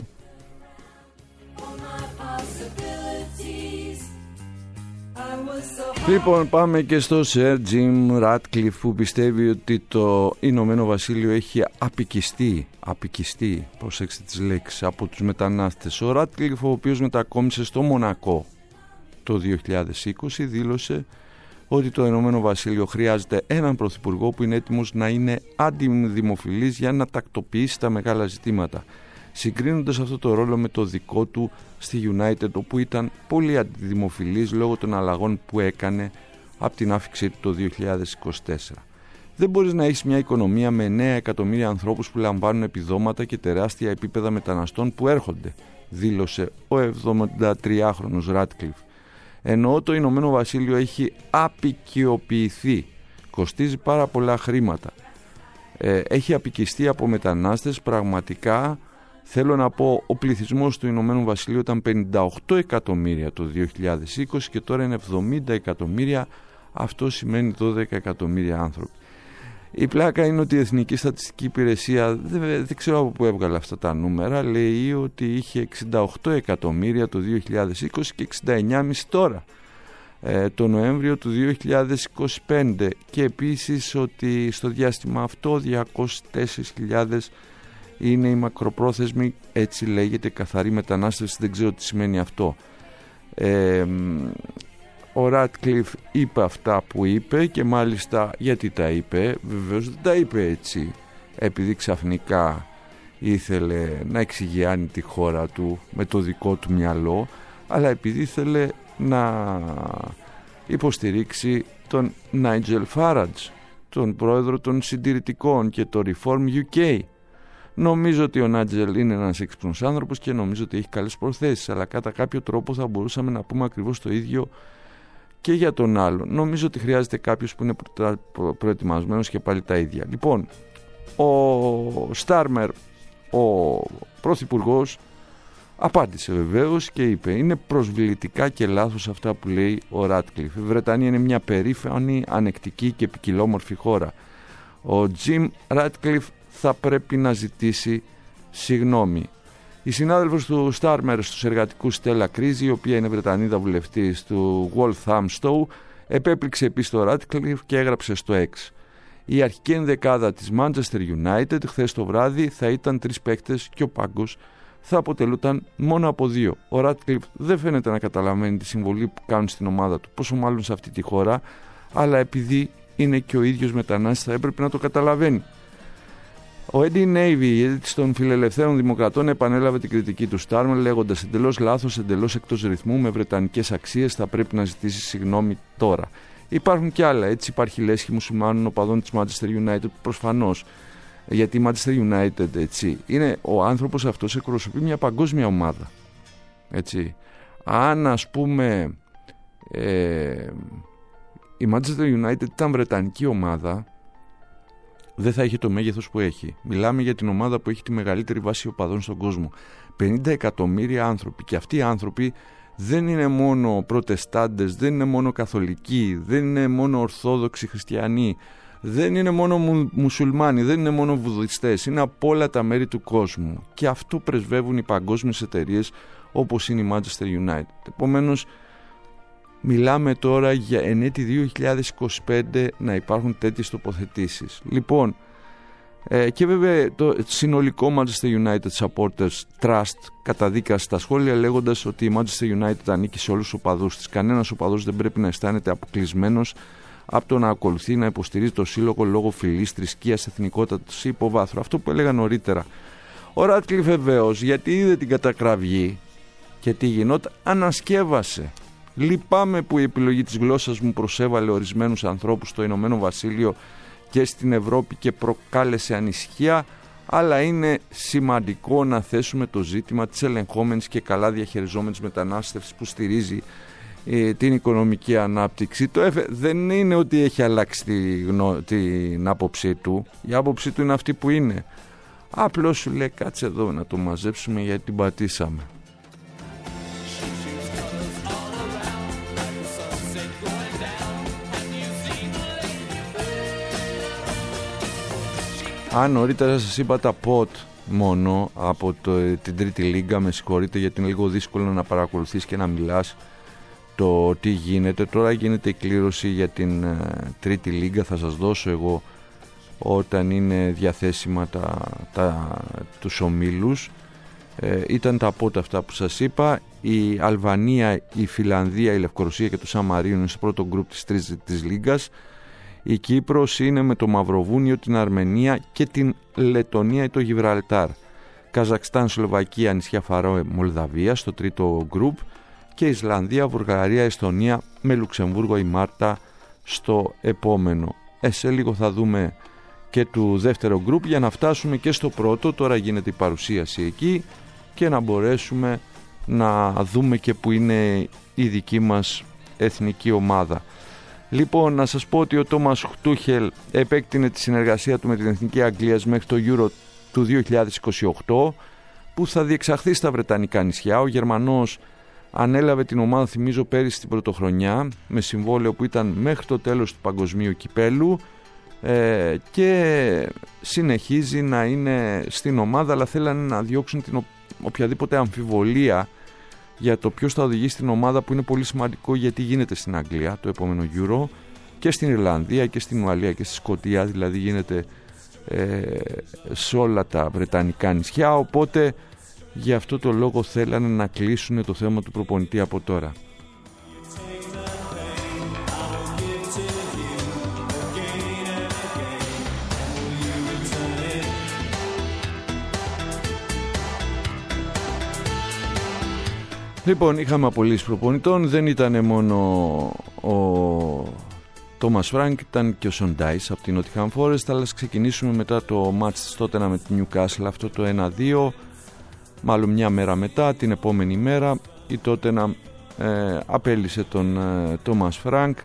Λοιπόν, πάμε και στο Sir Jim Ratcliffe, που πιστεύει ότι το Ηνωμένο Βασίλειο έχει απικιστεί, απικιστεί, προσέξτε τις λέξεις, από τους μετανάστες. Ο Ratcliffe, ο οποίος μετακόμισε στο Μονακό το δύο χιλιάδες είκοσι, δήλωσε ότι το Ηνωμένο Βασίλειο χρειάζεται έναν πρωθυπουργό που είναι έτοιμος να είναι αντιδημοφιλής για να τακτοποιήσει τα μεγάλα ζητήματα, συγκρίνοντας αυτό το ρόλο με το δικό του στη United, όπου ήταν πολύ αντιδημοφιλής λόγω των αλλαγών που έκανε από την άφηξή του το δύο χιλιάδες είκοσι τέσσερα. Δεν μπορείς να έχεις μια οικονομία με εννέα εκατομμύρια ανθρώπους που λαμβάνουν επιδόματα και τεράστια επίπεδα μεταναστών που έρχονται, δήλωσε ο εβδομηντατριάχρονος Ratcliffe. Ενώ το Ηνωμένο Βασίλειο έχει απικιοποιηθεί, κοστίζει πάρα πολλά χρήματα, ε, έχει απικιστεί από μετανάστες. Πραγματικά θέλω να πω, ο πληθυσμός του Ηνωμένου Βασιλείου ήταν πενήντα οκτώ εκατομμύρια το δύο χιλιάδες είκοσι και τώρα είναι εβδομήντα εκατομμύρια. Αυτό σημαίνει δώδεκα εκατομμύρια άνθρωποι. Η πλάκα είναι ότι η Εθνική Στατιστική Υπηρεσία, δεν, δεν ξέρω από πού έβγαλε αυτά τα νούμερα, λέει ότι είχε εξήντα οκτώ εκατομμύρια το δύο χιλιάδες είκοσι και εξήντα εννιά κόμμα πέντε τώρα, ε, το Νοέμβριο του δύο χιλιάδες είκοσι πέντε, και επίσης ότι στο διάστημα αυτό διακόσιες τέσσερις χιλιάδες είναι οι μακροπρόθεσμοι, έτσι λέγεται, καθαρή μετανάστευση. Δεν ξέρω τι σημαίνει αυτό. Ε, ο Ratcliffe είπε αυτά που είπε, και μάλιστα γιατί τα είπε? Βεβαίως δεν τα είπε έτσι επειδή ξαφνικά ήθελε να εξηγιάνει τη χώρα του με το δικό του μυαλό, αλλά επειδή ήθελε να υποστηρίξει τον Nigel Farage, τον πρόεδρο των συντηρητικών, και το Reform γιου κέι. Νομίζω ότι ο Νάτζελ είναι ένας έξυπνος άνθρωπος και νομίζω ότι έχει καλές προθέσεις, αλλά κατά κάποιο τρόπο θα μπορούσαμε να πούμε ακριβώς το ίδιο και για τον άλλο. Νομίζω ότι χρειάζεται κάποιος που είναι προετοιμασμένος και πάλι τα ίδια. Λοιπόν, ο Στάρμερ, ο πρωθυπουργός, απάντησε βεβαίως και είπε: είναι προσβλητικά και λάθος αυτά που λέει ο Ratcliffe. Η Βρετανία είναι μια περήφανη, ανεκτική και ποικιλόμορφη χώρα. Ο Jim Ratcliffe θα πρέπει να ζητήσει συγγνώμη. Η συνάδελφος του Στάρμερ στους εργατικούς, Στέλλα Κρίζη, η οποία είναι Βρετανίδα βουλευτής του Walthamstow, επέπληξε επίσης το Ratcliffe και έγραψε στο X: η αρχική ενδεκάδα της Manchester United χθες το βράδυ θα ήταν τρεις παίκτες και ο πάγκος θα αποτελούταν μόνο από δύο. Ο Ratcliffe δεν φαίνεται να καταλαβαίνει τη συμβολή που κάνουν στην ομάδα του, πόσο μάλλον σε αυτή τη χώρα, αλλά επειδή είναι και ο ίδιος μετανάστης θα έπρεπε να το καταλαβαίνει. Ο Eddie Navy, ηγέτης των Φιλελευθέρων Δημοκρατών, επανέλαβε την κριτική του Στάρμερ, λέγοντας: εντελώς λάθος, εντελώς εκτός ρυθμού, με βρετανικές αξίες, θα πρέπει να ζητήσει συγγνώμη τώρα. Υπάρχουν κι άλλα, έτσι. Υπάρχει λέσχη μουσουλμάνων οπαδών της Manchester United, προφανώς, γιατί η Manchester United, έτσι, είναι, ο άνθρωπος αυτός εκπροσωπεί μια παγκόσμια ομάδα, έτσι. Αν, ας πούμε, ε, η Manchester United ήταν βρετανική ομάδα, δεν θα είχε το μέγεθος που έχει. Μιλάμε για την ομάδα που έχει τη μεγαλύτερη βάση οπαδών στον κόσμο. πενήντα εκατομμύρια άνθρωποι. Και αυτοί οι άνθρωποι δεν είναι μόνο προτεστάντες, δεν είναι μόνο καθολικοί, δεν είναι μόνο ορθόδοξοι χριστιανοί, δεν είναι μόνο μου, μουσουλμάνοι, δεν είναι μόνο βουδιστές, είναι από όλα τα μέρη του κόσμου. Και αυτό πρεσβεύουν οι παγκόσμιες εταιρείες όπως είναι η Manchester United. Επομένως, μιλάμε τώρα για εν έτη δύο χιλιάδες είκοσι πέντε να υπάρχουν τέτοιες τοποθετήσεις. Λοιπόν, ε, και βέβαια το συνολικό Manchester United Supporters Trust καταδίκασε τα σχόλια λέγοντας ότι η Manchester United ανήκει σε όλους τους οπαδούς της. Κανένας οπαδός δεν πρέπει να αισθάνεται αποκλεισμένος από το να ακολουθεί, να υποστηρίζει το σύλλογο λόγω φυλής, θρησκείας, εθνικότητας ή υποβάθρου. Αυτό που έλεγα νωρίτερα. Ο Ράτκλιφ βεβαίως, γιατί είδε την κατακραυγή και τι γινόταν, ανασκεύασε. Λυπάμαι που η επιλογή της γλώσσας μου προσέβαλε ορισμένους ανθρώπους στο Ηνωμένο Βασίλειο και στην Ευρώπη και προκάλεσε ανησυχία, αλλά είναι σημαντικό να θέσουμε το ζήτημα της ελεγχόμενης και καλά διαχειριζόμενης μετανάστευσης που στηρίζει ε, την οικονομική ανάπτυξη. Το ΕΦΕ δεν είναι ότι έχει αλλάξει τη γνω... την άποψή του. Η άποψή του είναι αυτή που είναι. Απλώς σου λέει κάτσε εδώ να το μαζέψουμε γιατί την πατήσαμε. Αν νωρίτερα σας είπα τα ποτ μόνο από το, την τρίτη λίγκα, με συγχωρείτε γιατί είναι λίγο δύσκολο να παρακολουθείς και να μιλάς το τι γίνεται. Τώρα γίνεται η κλήρωση για την uh, τρίτη λίγκα, θα σας δώσω εγώ όταν είναι διαθέσιμα τα, τα, τους ομίλους. Ε, ήταν τα ποτ αυτά που σας είπα. Η Αλβανία, η Φιλανδία, η Λευκορωσία και το Σαν Μαρίνο είναι στο πρώτο γκρουπ της τρίτης λίγκας. Η Κύπρος είναι με το Μαυροβούνιο, την Αρμενία και την Λετονία ή το Γιβραλτάρ. Καζακστάν, Σλοβακία, νησιά Φαρόε, Μολδαβία στο τρίτο γκρουπ και Ισλανδία, Βουλγαρία, Εστονία με Λουξεμβούργο ή Μάρτα στο επόμενο. Ε, σε λίγο θα δούμε και του δεύτερο γκρουπ για να φτάσουμε και στο πρώτο. Τώρα γίνεται η παρουσίαση εκεί και να μπορέσουμε να δούμε και που είναι η δική μας εθνική ομάδα. Λοιπόν, να σας πω ότι ο Τόμας Τούχελ επέκτηνε τη συνεργασία του με την Εθνική Αγγλίας μέχρι το Euro του δύο χιλιάδες είκοσι οκτώ που θα διεξαχθεί στα Βρετανικά νησιά. Ο Γερμανός ανέλαβε την ομάδα, θυμίζω, πέρυσι την πρωτοχρονιά με συμβόλαιο που ήταν μέχρι το τέλος του παγκοσμίου κυπέλου ε, και συνεχίζει να είναι στην ομάδα, αλλά θέλανε να διώξουν την ο, οποιαδήποτε αμφιβολία για το ποιος θα οδηγήσει στην ομάδα, που είναι πολύ σημαντικό γιατί γίνεται στην Αγγλία το επόμενο Euro και στην Ιρλανδία και στην Ουαλία και στη Σκωτία, δηλαδή γίνεται ε, σε όλα τα Βρετανικά νησιά, οπότε γι' αυτό το λόγο θέλανε να κλείσουν το θέμα του προπονητή από τώρα. Λοιπόν, είχαμε απολύσεις προπονητών, δεν ήταν μόνο ο Τόμας Φρανκ, ήταν και ο Σον Ντάις από την Nottingham Forest, αλλά ας ξεκινήσουμε μετά το μάτς της Tottenham με την Newcastle, αυτό το ένα δύο, μάλλον μια μέρα μετά, την επόμενη μέρα, η Tottenham ε, απέλυσε τον Τόμας ε, Φρανκ,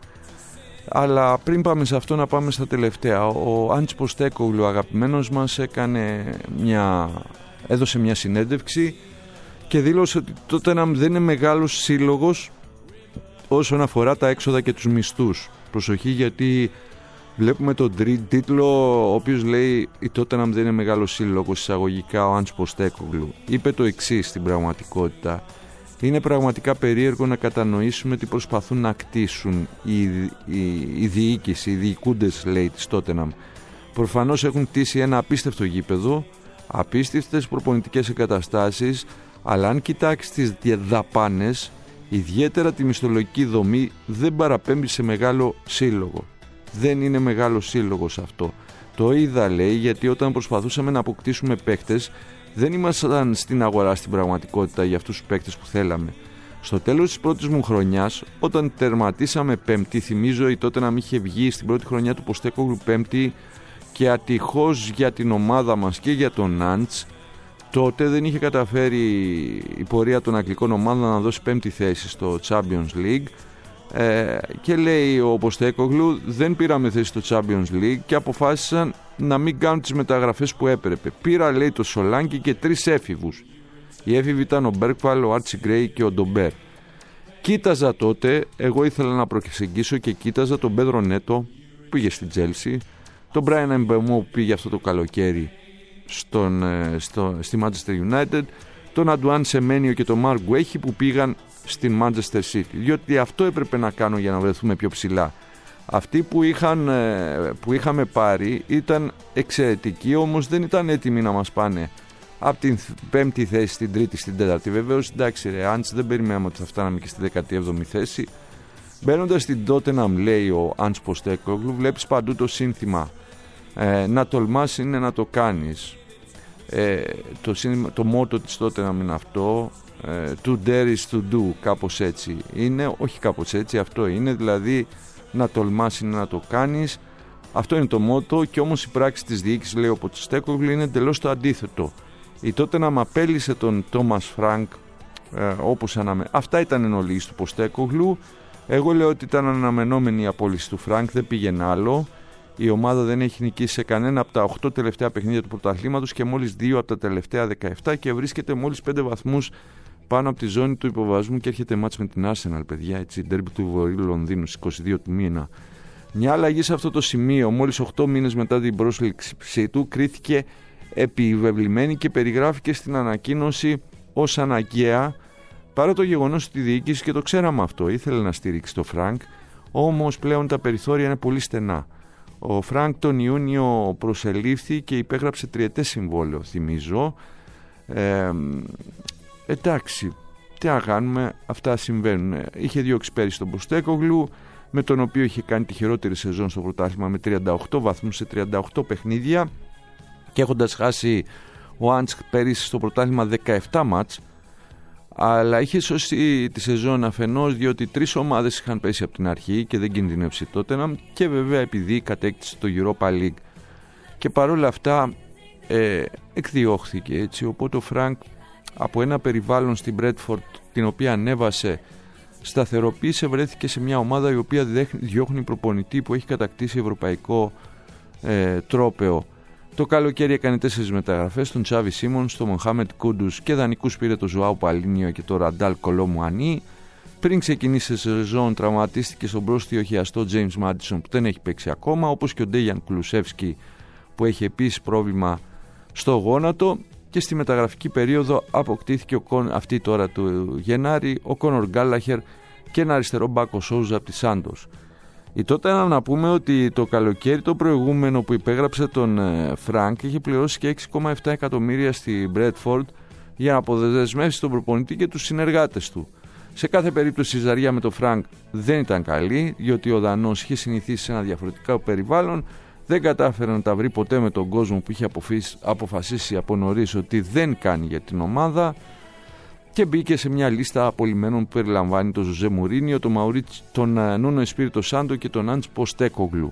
αλλά πριν πάμε σε αυτό να πάμε στα τελευταία. Ο Άντς Ποστέκογλου, ο αγαπημένος μας, έκανε μια, έδωσε μια συνέντευξη και δήλωσε ότι τότε δεν είναι μεγάλος σύλλογος όσον αφορά τα έξοδα και τους μισθούς. Προσοχή, γιατί βλέπουμε τον τίτλο ο οποίος λέει η Tottenham δεν είναι μεγάλος σύλλογος, εισαγωγικά ο Άντς Ποστέκογλου. Είπε το εξής στην πραγματικότητα: είναι πραγματικά περίεργο να κατανοήσουμε τι προσπαθούν να κτίσουν οι, οι, οι διοίκηση, οι διοικούντες, λέει, της Tottenham. Προφανώς έχουν κτίσει ένα απίστευτο γήπεδο, απίστευτες προπονητικές εγκαταστάσεις, αλλά αν κοιτάξει τις δαπάνες, ιδιαίτερα τη μισθολογική δομή, δεν παραπέμπει σε μεγάλο σύλλογο. Δεν είναι μεγάλο σύλλογος αυτό. Το είδα, λέει, γιατί όταν προσπαθούσαμε να αποκτήσουμε παίκτες, δεν ήμασταν στην αγορά στην πραγματικότητα για αυτούς τους παίκτες που θέλαμε. Στο τέλος της πρώτης μου χρονιάς, όταν τερματίσαμε πέμπτη, θυμίζω η τότε να μην είχε βγει στην πρώτη χρονιά του Ποστέκογλου πέμπτη και ατυχώς για την ομάδα μας και για τον Νάντς, τότε δεν είχε καταφέρει η πορεία των αγγλικών ομάδων να δώσει πέμπτη θέση στο Champions League ε, και λέει ο Ποστέκογλου, δεν πήραμε θέση στο Champions League και αποφάσισαν να μην κάνουν τις μεταγραφές που έπρεπε. Πήρα, λέει, το Σολάνκι και τρεις έφηβους. Οι έφηβοι ήταν ο Μπέρκβαλ, ο Άρτσι Γκρέι και ο Ντομπέρ. Κοίταζα τότε, εγώ ήθελα να προσεγγίσω και κοίταζα τον Πέδρο Νέτο που είχε στην Chelsea, τον Brian Mbeumo που πήγε αυτό το καλοκαίρι στον, στο, στη Manchester United, τον Αντουάν Σεμένιο και τον Mark Guehi που πήγαν στην Manchester City, διότι αυτό έπρεπε να κάνω για να βρεθούμε πιο ψηλά. Αυτοί που, είχαν, που είχαμε πάρει ήταν εξαιρετικοί, όμως δεν ήταν έτοιμοι να μας πάνε από την πέμπτη θέση στην τρίτη, στην τέταρτη. Βεβαίως, εντάξει ρε Άντς, δεν περιμέναμε ότι θα φτάναμε και στη δέκατη έβδομη θέση. Μπαίνοντας στην Tottenham, λέει ο Άντς Ποστέκογλου, βλέπεις παντού το σύνθημα ε, να τολμάς είναι να το κάνεις. Ε, το, το μότο της Tottenham είναι αυτό, ε, to dare is to do, κάπως έτσι είναι, όχι κάπως έτσι, αυτό είναι, δηλαδή να τολμάς είναι να το κάνεις. Αυτό είναι το μότο, και όμως η πράξη της διοίκησης, λέει ο Ποστέκογλου, είναι εντελώς το αντίθετο. Η Tottenham απέλυσε τον Τόμας Φρανκ, ε, όπως αναμε... Αυτά ήταν εν ολίγης του Ποστέκογλου. Εγώ λέω ότι ήταν αναμενόμενη η απόλυση του Φρανκ, δεν πήγαινε άλλο. Η ομάδα δεν έχει νικήσει σε κανένα από τα οκτώ τελευταία παιχνίδια του πρωταθλήματος και μόλις δύο από τα τελευταία δεκαεπτά και βρίσκεται μόλις πέντε βαθμούς πάνω από τη ζώνη του υποβασμού και έρχεται μάτς με την Arsenal, παιδιά, έτσι, ντέρμπι του Βορείου Λονδίνου στις είκοσι δύο του μήνα. Μια αλλαγή σε αυτό το σημείο, μόλις οκτώ μήνες μετά την πρόσληψή του, κρίθηκε επιβεβλημένη και περιγράφηκε στην ανακοίνωση ως αναγκαία, παρά το γεγονός ότι η διοίκηση, και το ξέραμε αυτό, ήθελε να στηρίξει το Φρανκ, όμως πλέον τα περιθώρια είναι πολύ στενά. Ο Φρανκ τον Ιούνιο προσελήφθη και υπέγραψε τριετές συμβόλαιο, θυμίζω. Ε, εντάξει, τι να κάνουμε, αυτά συμβαίνουν. Είχε διώξει πέρυσι τον Ποστέκογλου, με τον οποίο είχε κάνει τη χειρότερη σεζόν στο πρωτάθλημα με τριάντα οκτώ βαθμούς σε τριάντα οκτώ παιχνίδια, και έχοντας χάσει ο Άντς πέρυσι στο πρωτάθλημα δεκαεπτά μάτς, αλλά είχε σώσει τη σεζόν αφενός διότι τρεις ομάδες είχαν πέσει από την αρχή και δεν κινδυνεύσει τότε, και βέβαια επειδή κατέκτησε το Europa League, και παρόλα αυτά ε, εκδιώχθηκε έτσι. Οπότε ο Φρανκ από ένα περιβάλλον στην Μπρέτφορντ, την οποία ανέβασε, σταθεροποίησε, βρέθηκε σε μια ομάδα η οποία διώχνει προπονητή που έχει κατακτήσει ευρωπαϊκό ε, τρόπαιο. Το καλοκαίρι έκανε τέσσερις μεταγραφές, τον Τσάβι Σίμον, τον Μοχάμετ Κούντους, και δανεικούς πήρε τον Ζωάου Παλίνιο και τον Ραντάλ Κολόμουανί. Πριν ξεκινήσει η σεζόν, τραυματίστηκε στον πρόστιο χιαστό James Μάντισον που δεν έχει παίξει ακόμα, όπως και ο Ντέιαν Κουλουσεύσκι που έχει επίσης πρόβλημα στο γόνατο. Και στη μεταγραφική περίοδο αποκτήθηκε ο Κον, αυτή τώρα του Γενάρη, ο Κόνορ Γκάλαχερ και ένα αριστερό μπάκο Σόουζα από τη Σάντος. Η τότε να πούμε ότι το καλοκαίρι το προηγούμενο που υπέγραψε τον Φρανκ είχε πληρώσει και έξι κόμμα επτά εκατομμύρια στη Μπρέτφορντ για να αποδεσμεύσει τον προπονητή και τους συνεργάτες του. Σε κάθε περίπτωση η ζαριά με τον Φρανκ δεν ήταν καλή, διότι ο Δανός είχε συνηθίσει σε ένα διαφορετικό περιβάλλον, δεν κατάφερε να τα βρει ποτέ με τον κόσμο που είχε αποφασίσει από νωρίς ότι δεν κάνει για την ομάδα, και μπήκε σε μια λίστα απολυμένων που περιλαμβάνει τον Ζωζέ Μουρίνιο, τον, Μαουρίτ, τον Νούνο Εσπίριτο Σάντο και τον Άντς Ποστέκογλου.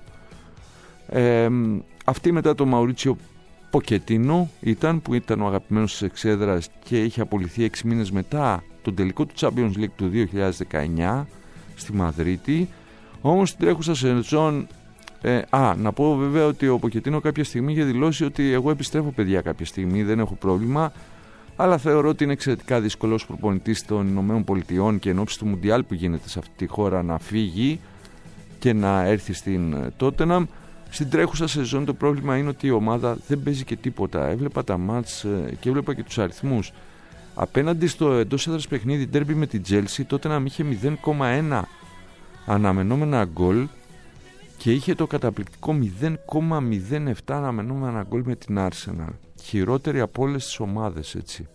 Ε, αυτή μετά τον Μαουρίτσιο Ποκετίνο ήταν, που ήταν ο αγαπημένος της εξέδρας και είχε απολυθεί έξι μήνες μετά τον τελικό του Champions League του δύο χιλιάδες δεκαεννιά στη Μαδρίτη. Όμως στην τρέχουσα σεζόν, ε, α, να πω βέβαια ότι ο Ποκετίνο κάποια στιγμή είχε δηλώσει ότι εγώ επιστρέφω, παιδιά, κάποια στιγμή, δεν έχω πρόβλημα, αλλά θεωρώ ότι είναι εξαιρετικά δύσκολος προπονητής των Ηνωμένων Πολιτειών και εν ώψη του Μουντιάλ που γίνεται σε αυτή τη χώρα να φύγει και να έρθει στην Tottenham. Στην τρέχουσα σεζόν το πρόβλημα είναι ότι η ομάδα δεν παίζει και τίποτα. Έβλεπα τα μάτς και έβλεπα και τους αριθμούς. Απέναντι στο εντός έδρας παιχνίδι ντέρμπι με την Chelsea, τότε να είχε μηδέν κόμμα ένα αναμενόμενα γκολ και είχε το καταπληκτικό μηδέν κόμμα μηδέν επτά αναμενόμενα γκολ με την Arsenal. Χειρότερη από όλες τις ομάδες, έτσι.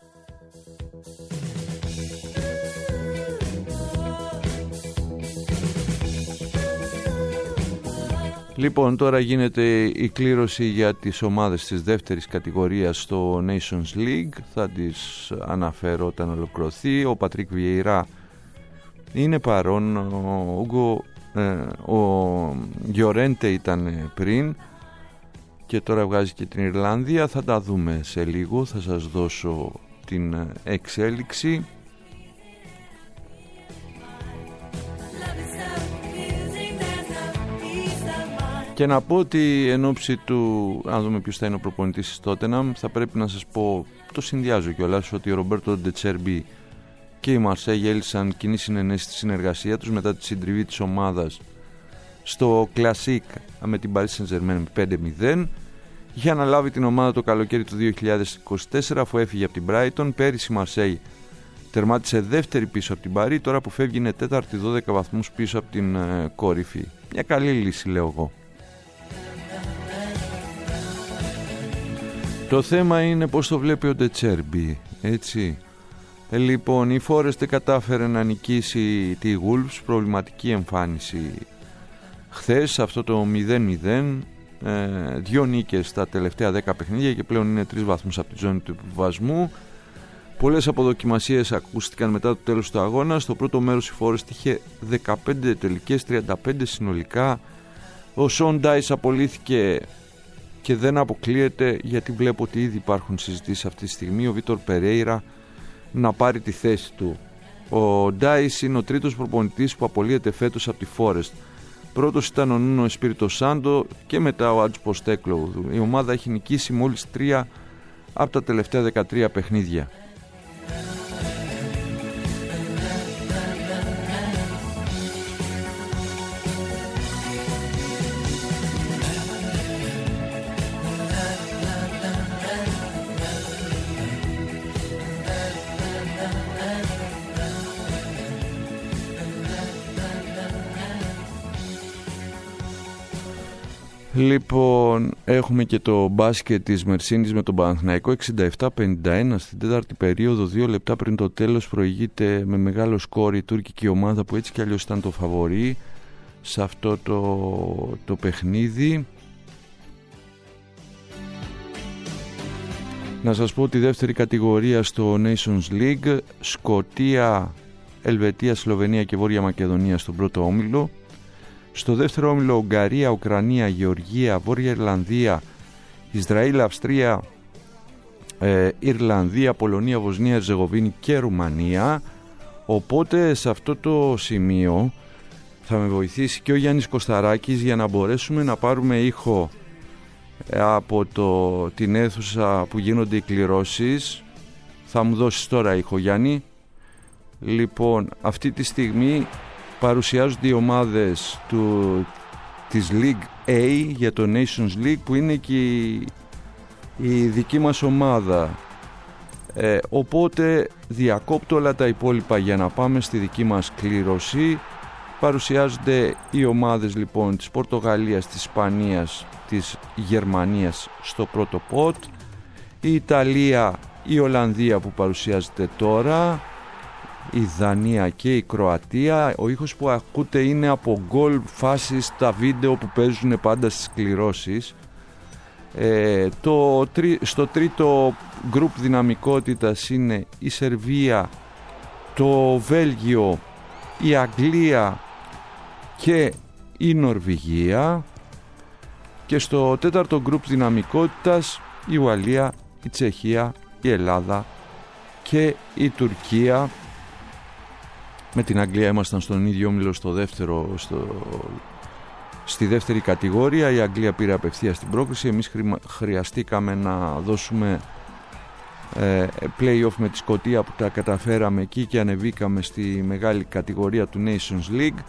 Λοιπόν, τώρα γίνεται η κλήρωση για τις ομάδες της δεύτερης κατηγορίας στο Nations League. Θα τις αναφέρω όταν ολοκληρωθεί. Ο Πατρίκ Βιεϊρά είναι παρόν, ο Ούγκο, ε, ο Γιορέντε ήταν πριν και τώρα βγάζει και την Ιρλανδία. Θα τα δούμε σε λίγο, θα σας δώσω την εξέλιξη. Και να πω ότι εν ώψη του, αν δούμε ποιος θα είναι ο προπονητής της Tottenham, θα πρέπει να σας πω, το συνδυάζω κιόλας, ότι ο Ρομπέρτο Ντετσέρμπι και η Μαρσέγ έλυσαν κοινή συνενέση στη συνεργασία τους μετά τη συντριβή της ομάδας στο Classic με την Paris Saint-Germain με πέντε μηδέν. Είχε αναλάβει την ομάδα το καλοκαίρι του δύο χιλιάδες είκοσι τέσσερα αφού έφυγε από την Brighton. Πέρυσι η Marseille τερμάτισε δεύτερη πίσω από την Paris, τώρα που φεύγει είναι τέταρτη, δώδεκα βαθμούς πίσω από την ε, κορυφή. Μια καλή λύση, λέω εγώ. Το θέμα είναι πώς το βλέπει ο Ντετσέρμπι, έτσι. Ε, λοιπόν, η Forest κατάφερε να νικήσει τη Wolves, προβληματική εμφάνιση χθες, αυτό το μηδέν μηδέν, ε, δύο νίκες στα τελευταία δέκα παιχνίδια και πλέον είναι τρεις βαθμούς από τη ζώνη του επιβασμού. Πολλές αποδοκιμασίες ακούστηκαν μετά το τέλος του αγώνα. Στο πρώτο μέρος η Forest είχε δεκαπέντε τελικές, τριάντα πέντε συνολικά. Ο Σον Ντάις απολύθηκε και δεν αποκλείεται, γιατί βλέπω ότι ήδη υπάρχουν συζητήσεις αυτή τη στιγμή, ο Βίτορ Περέιρα να πάρει τη θέση του. Ο Ντάις είναι ο τρίτος προπονητής που απολύεται φέτος από τη Forest. Πρώτος ήταν ο Νούνο Εσπίριτο Σάντο και μετά ο Άτζ Ποστέκλο. Η ομάδα έχει νικήσει μόλις τρία από τα τελευταία δεκατρία παιχνίδια. Λοιπόν, έχουμε και το μπάσκετ της Μερσίνης με τον Παναθηναϊκό εξήντα επτά πενήντα ένα στην τέταρτη περίοδο, δύο λεπτά πριν το τέλος προηγείται με μεγάλο σκόρ η τουρκική ομάδα που έτσι κι αλλιώς ήταν το φαβορί σε αυτό το, το παιχνίδι. Να σας πω τη δεύτερη κατηγορία στο Nations League, Σκωτία, Ελβετία, Σλοβενία και Βόρεια Μακεδονία στον πρώτο όμιλο. Στο δεύτερο όμιλο Ουγγαρία, Ουκρανία, Γεωργία, Βόρεια Ιρλανδία, Ισραήλ, Αυστρία, ε, Ιρλανδία, Πολωνία, Βοσνία, Ερζεγοβίνη και Ρουμανία. Οπότε σε αυτό το σημείο θα με βοηθήσει και ο Γιάννης Κωσταράκης για να μπορέσουμε να πάρουμε ήχο από το, την αίθουσα που γίνονται οι κληρώσεις. Θα μου δώσεις τώρα ήχο, Γιάννη. Λοιπόν, αυτή τη στιγμή παρουσιάζονται οι ομάδες του, της League A για το Nations League, που είναι και η, η δική μας ομάδα. Ε, οπότε διακόπτω όλα τα υπόλοιπα για να πάμε στη δική μας κλήρωση. Παρουσιάζονται οι ομάδες λοιπόν της Πορτογαλίας, της Ισπανίας, της Γερμανίας στο πρώτο πότ, η Ιταλία, η Ολλανδία που παρουσιάζεται τώρα, η Δανία και η Κροατία. Ο ήχος που ακούτε είναι από γκολ φάσεις στα βίντεο που παίζουν πάντα στις κληρώσεις. Ε, το, στο τρίτο γκρουπ δυναμικότητας είναι η Σερβία, το Βέλγιο, η Αγγλία και η Νορβηγία. Και στο τέταρτο γκρουπ δυναμικότητας η Ουαλία, η Τσεχία, η Ελλάδα και η Τουρκία. Με την Αγγλία ήμασταν στον ίδιο όμιλο στο δεύτερο, στο, στη δεύτερη κατηγορία. Η Αγγλία πήρε απευθείας την πρόκριση. Εμείς χρειαστήκαμε να δώσουμε ε, play-off με τη Σκωτία που τα καταφέραμε εκεί και ανεβήκαμε στη μεγάλη κατηγορία του Nations League.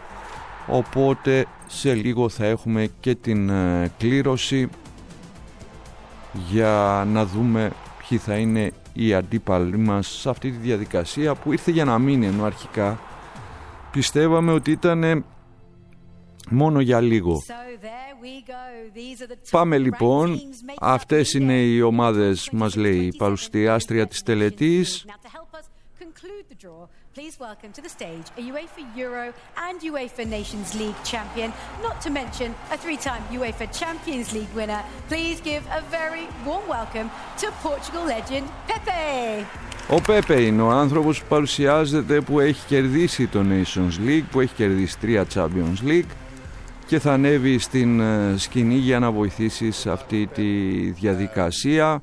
Οπότε σε λίγο θα έχουμε και την ε, κλήρωση για να δούμε ποιοι θα είναι οι αντίπαλοι μας σε αυτή τη διαδικασία που ήρθε για να μείνει, ενώ αρχικά πιστεύαμε ότι ήταν μόνο για λίγο. Πάμε λοιπόν, αυτές είναι οι ομάδες, μας λέει η παρουσιάστρια της τελετής. Please welcome to the stage a UEFA Euro and UEFA Nations League champion, not to mention a three-time UEFA Champions League winner. Please give a very warm welcome to Portugal legend Pepe. Ο Πέπε είναι ο άνθρωπος που παρουσιάζεται, που έχει κερδίσει το Nations League, που έχει κερδίσει τρία Champions League και θα ανέβει στην σκηνή για να βοηθήσει σε αυτή τη διαδικασία.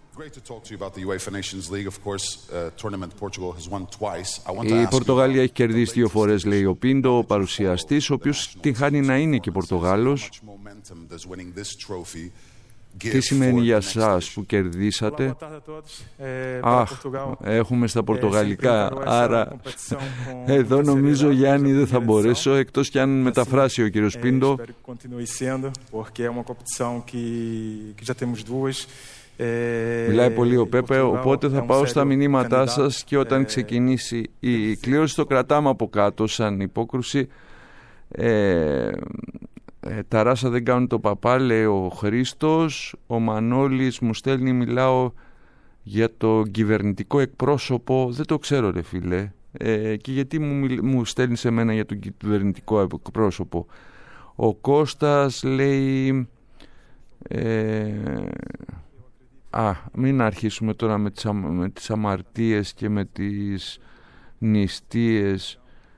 Η Πορτογαλία έχει κερδίσει δύο φορές, λέει ο Πίντο, ο παρουσιαστής, ο οποίος την χάνει να είναι και Πορτογάλος. Τι σημαίνει για σας που κερδίσατε? Αχ, έχουμε στα πορτογαλικά, άρα εδώ νομίζω, Γιάννη, δεν θα μπορέσω, εκτός κι αν μεταφράσει ο κύριος Πίντο. Μιλάει πολύ ο Πέπε, οπότε θα πάω στα μηνύματά σας και όταν ξεκινήσει η κλήρωση το κρατάμε από κάτω σαν υπόκρουση. Ε, ε, τα ράσα δεν κάνουν το παπά, λέει ο Χρήστος. Ο Μανώλης μου στέλνει, μιλάω για το κυβερνητικό εκπρόσωπο. Δεν το ξέρω, ρε φίλε. Ε, και γιατί μου, μου στέλνει σε μένα για τον κυβερνητικό εκπρόσωπο? Ο Κώστας λέει... Ε, α, μην αρχίσουμε τώρα με τις, με τις αμαρτίες και με τις νηστείες.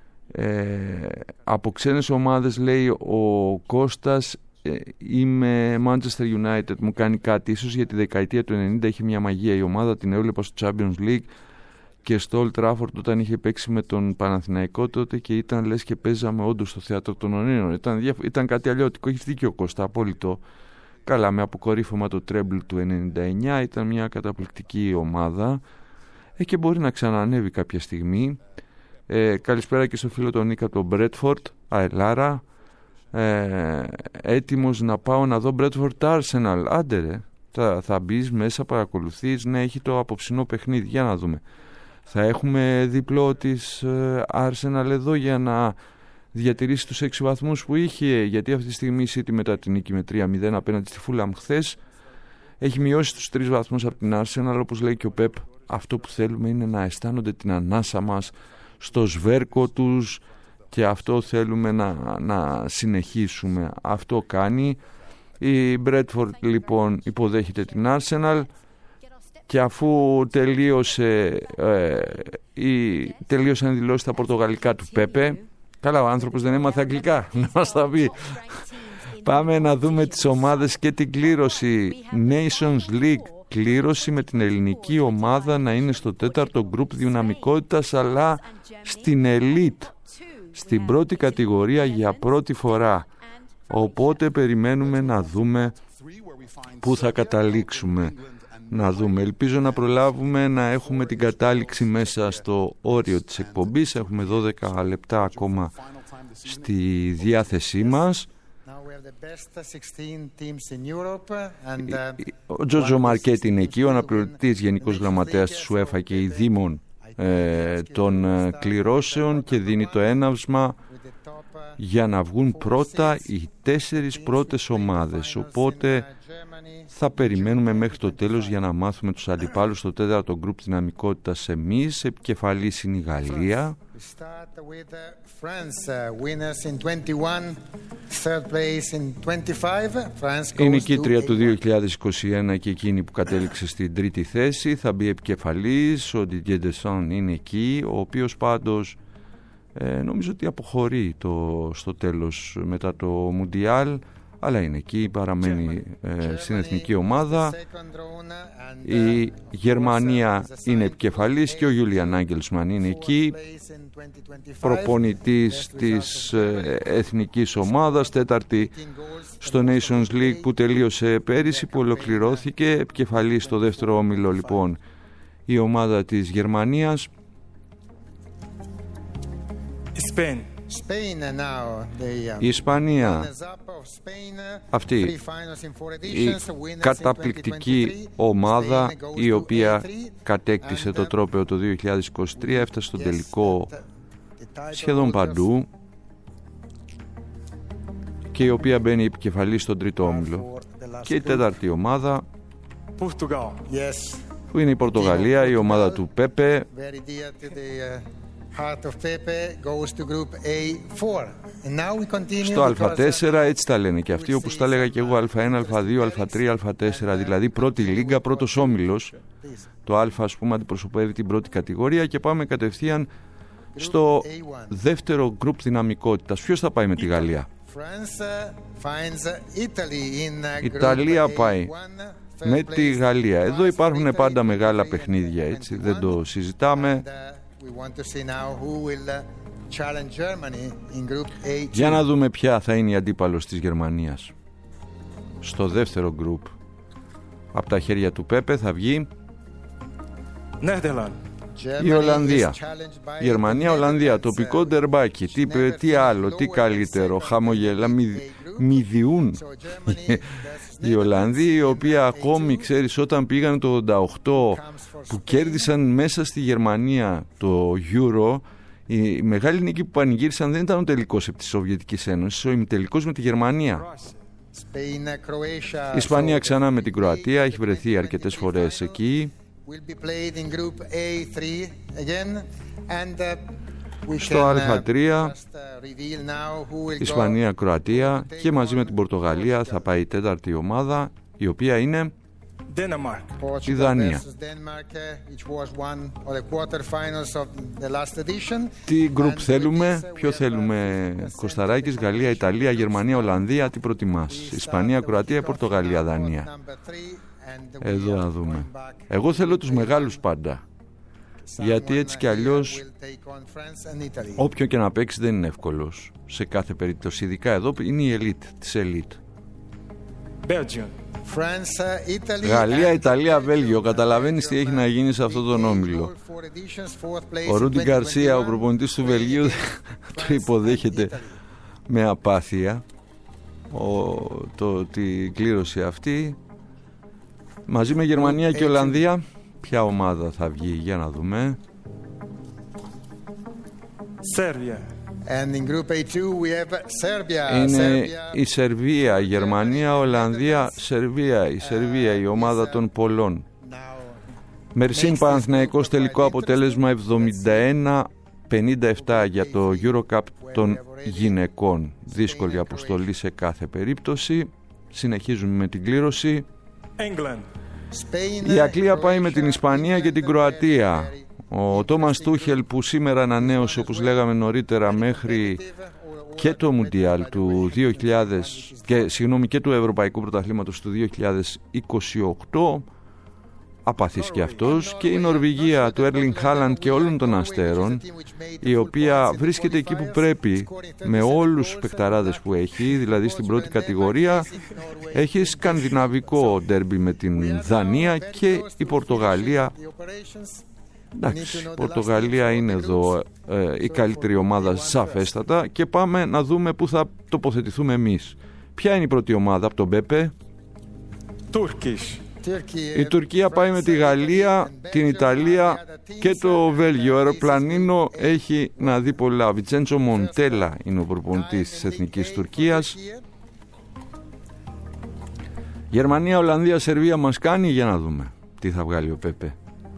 Ε, από ξένες ομάδες, λέει ο Κώστας, ε, είμαι Manchester United, μου κάνει κάτι. Ίσως για τη δεκαετία του ενενήντα είχε μια μαγεία η ομάδα, την έβλεπα στο Champions League και στο Old Trafford όταν είχε παίξει με τον Παναθηναϊκό τότε και ήταν λες και παίζαμε όντως στο θέατρο των Ονείρων. Ήταν, ήταν κάτι αλλιώτικο, έχει δίκιο ο Κώστα, απόλυτο. Καλά, με αποκορύφωμα το treble του ενενήντα εννιά, ήταν μια καταπληκτική ομάδα, ε, και μπορεί να ξανανεύει κάποια στιγμή. Ε, καλησπέρα και στο φίλο τον Νίκα από τον Μπρέτφορντ, αελάρα. Ε, έτοιμος να πάω να δω Μπρέτφορντ Arsenal. Άντε ρε, θα, θα μπεις μέσα, παρακολουθείς? Ναι, έχει το απόψινό παιχνίδι, για να δούμε. Θα έχουμε διπλό της ε, Arsenal εδώ για να διατηρήσει τους έξι βαθμούς που είχε, γιατί αυτή τη στιγμή η City μετά την νίκη με τρία μηδέν απέναντι στη Fulham χθες έχει μειώσει τους τρεις βαθμούς από την Arsenal. Όπως λέει και ο Πεπ, αυτό που θέλουμε είναι να αισθάνονται την ανάσα μας στο σβέρκο τους και αυτό θέλουμε να, να συνεχίσουμε. Αυτό κάνει η Bradford, λοιπόν, υποδέχεται την Arsenal και αφού τελείωσε ε, η, τελείωσαν οι δηλώσεις στα πορτογαλικά του Πέπε. Καλά, ο άνθρωπος δεν έμαθε αγγλικά, να μας τα πει. Πάμε να δούμε τις ομάδες και την κλήρωση. Nations League, κλήρωση με την ελληνική ομάδα να είναι στο τέταρτο γκρουπ δυναμικότητας, αλλά στην Elite, στην πρώτη κατηγορία για πρώτη φορά. Οπότε περιμένουμε να δούμε πού θα καταλήξουμε. Να δούμε. Ελπίζω να προλάβουμε να έχουμε την κατάληξη μέσα στο όριο της εκπομπής. Έχουμε δώδεκα λεπτά ακόμα στη διάθεσή μας. Ο Τζότζο Μαρκέτη είναι εκεί, ο αναπληρωτής γενικός γραμματέας της UEFA και η Δήμων ε, των ε, κληρώσεων, και δίνει το έναυσμα για να βγουν πρώτα οι τέσσερις πρώτες ομάδες. Οπότε θα περιμένουμε μέχρι το τέλος για να μάθουμε τους αντιπάλους στο τέταρτο γκρουπ δυναμικότητας εμείς. Επικεφαλής είναι η Γαλλία. Η νικήτρια του δύο χιλιάδες είκοσι ένα και εκείνη που κατέληξε στην τρίτη θέση θα μπει επικεφαλής. Ο Didier Deschamps είναι εκεί, ο οποίος πάντως ε, νομίζω ότι αποχωρεί το, στο τέλος μετά το Μουντιάλ, αλλά είναι εκεί, παραμένει ε, στην εθνική ομάδα. Η Γερμανία είναι επικεφαλής και ο Γιούλιαν Άγγελσμαν είναι εκεί, προπονητής της ε, εθνικής ομάδας, τέταρτη στο Nations League που τελείωσε πέρυσι, που ολοκληρώθηκε. Επικεφαλής στο δεύτερο όμιλο, λοιπόν, η ομάδα της Γερμανίας. Spain. Η Ισπανία, αυτή η καταπληκτική ομάδα η οποία κατέκτησε το τρόπαιο το δύο χιλιάδες είκοσι τρία, έφτασε στον τελικό σχεδόν παντού και η οποία μπαίνει επικεφαλής στον τρίτο όμιλο. Και η τέταρτη ομάδα που είναι η Πορτογαλία, η ομάδα του Πέπε. Στο Α τέσσερα, έτσι τα λένε και αυτοί, όπως τα έλεγα και εγώ, Α ένα, Α δύο, Α τρία, Α τέσσερα, δηλαδή πρώτη λίγκα, πρώτος όμιλος. Το Α, ας πούμε, αντιπροσωπεύει την πρώτη κατηγορία και πάμε κατευθείαν στο δεύτερο γκρουπ δυναμικότητας. Ποιος θα πάει με τη Γαλλία? Η Ιταλία πάει με τη Γαλλία. Εδώ υπάρχουν πάντα μεγάλα παιχνίδια, έτσι, δεν το συζητάμε. Για να δούμε ποια θα είναι η αντίπαλος της Γερμανίας στο δεύτερο γκρουπ. Από τα χέρια του Πέπε θα βγει Νέδερλαντ. η Ολλανδία. Γερμανία, Ολλανδία, τοπικό ντερμπάκι. Τι, τι άλλο, τι καλύτερο. Χαμογελά, μηδιούν οι Ολλανδοί, οι οποίοι ακόμη, ξέρεις, όταν πήγαν το ογδόντα οκτώ που κέρδισαν μέσα στη Γερμανία το Euro, η μεγάλη νίκη που πανηγύρισαν δεν ήταν ο τελικός επί της Σοβιετικής Ένωσης, ο ημιτελικός με τη Γερμανία. Η Ισπανία ξανά με την Κροατία, έχει βρεθεί αρκετές φορές εκεί. Στο Α τρία Ισπανία, Κροατία και μαζί με την Πορτογαλία θα πάει η τέταρτη ομάδα, η οποία είναι η Δανία. Τι γκρουπ θέλουμε, ποιο θέλουμε? Κοσταράκης, Γαλλία, Ιταλία, Γερμανία, Ολλανδία, τι προτιμάς? Ισπανία, Κροατία, Πορτογαλία, Δανία. Εδώ να δούμε. Εγώ θέλω τους μεγάλους πάντα, γιατί έτσι κι αλλιώς όποιον και να παίξει δεν είναι εύκολος σε κάθε περίπτωση. Ειδικά εδώ είναι η ελίτ της ελίτ. Γαλλία, Ιταλία, Βέλγιο. Καταλαβαίνεις τι έχει να γίνει σε αυτόν τον όμιλο. Ο Ρούντι Γκαρσία, ο προπονητής του Βελγίου, το υποδέχεται με απάθεια ο, το, την κλήρωση αυτή. Μαζί με Γερμανία και Ολλανδία, ποια ομάδα θα βγει? Για να δούμε. Σέρβια. And in Group έι δύο we have Serbia. Είναι Serbia. η Σερβία, η Γερμανία, Ολλανδία, Σερβία, η Σερβία, η ομάδα των πολλών. Μερσίν Παναθηναϊκός, τελικό αποτέλεσμα εβδομήντα ένα πενήντα επτά για το Eurocup των γυναικών. Δύσκολη αποστολή σε κάθε περίπτωση. Συνεχίζουμε με την κλήρωση. Η Αγγλία πάει με την Ισπανία και την Κροατία. Ο Τόμας Τούχελ, που σήμερα ανανέωσε, όπως λέγαμε νωρίτερα, μέχρι και το Μουντιάλ του δύο χιλιάδες και, συγγνώμη, και του Ευρωπαϊκού Πρωταθλήματος του δύο χιλιάδες είκοσι οκτώ, απαθής και αυτός, και η Νορβηγία του Έρλινγκ Χάλαντ και όλων των αστέρων, η οποία βρίσκεται εκεί που πρέπει με όλους τους παικταράδες που έχει, δηλαδή στην πρώτη κατηγορία. Έχει σκανδιναβικό ντέρμπι με την Δανία και η Πορτογαλία. Εντάξει, η Πορτογαλία είναι εδώ ε, η καλύτερη ομάδα σαφέστατα, και πάμε να δούμε πού θα τοποθετηθούμε εμείς. Ποια είναι η πρώτη ομάδα από τον Μπέπε? Turkish. Η Τουρκία πάει με τη Γαλλία, την Ιταλία και το Βέλγιο. Ο αεροπλανίνο έχει να δει πολλά. Ο Βιτσέντσο Μοντέλα είναι ο προπονητής της Εθνικής Τουρκίας. Γερμανία, Ολλανδία, Σερβία μας κάνει. Για να δούμε τι θα βγάλει ο Πέπε.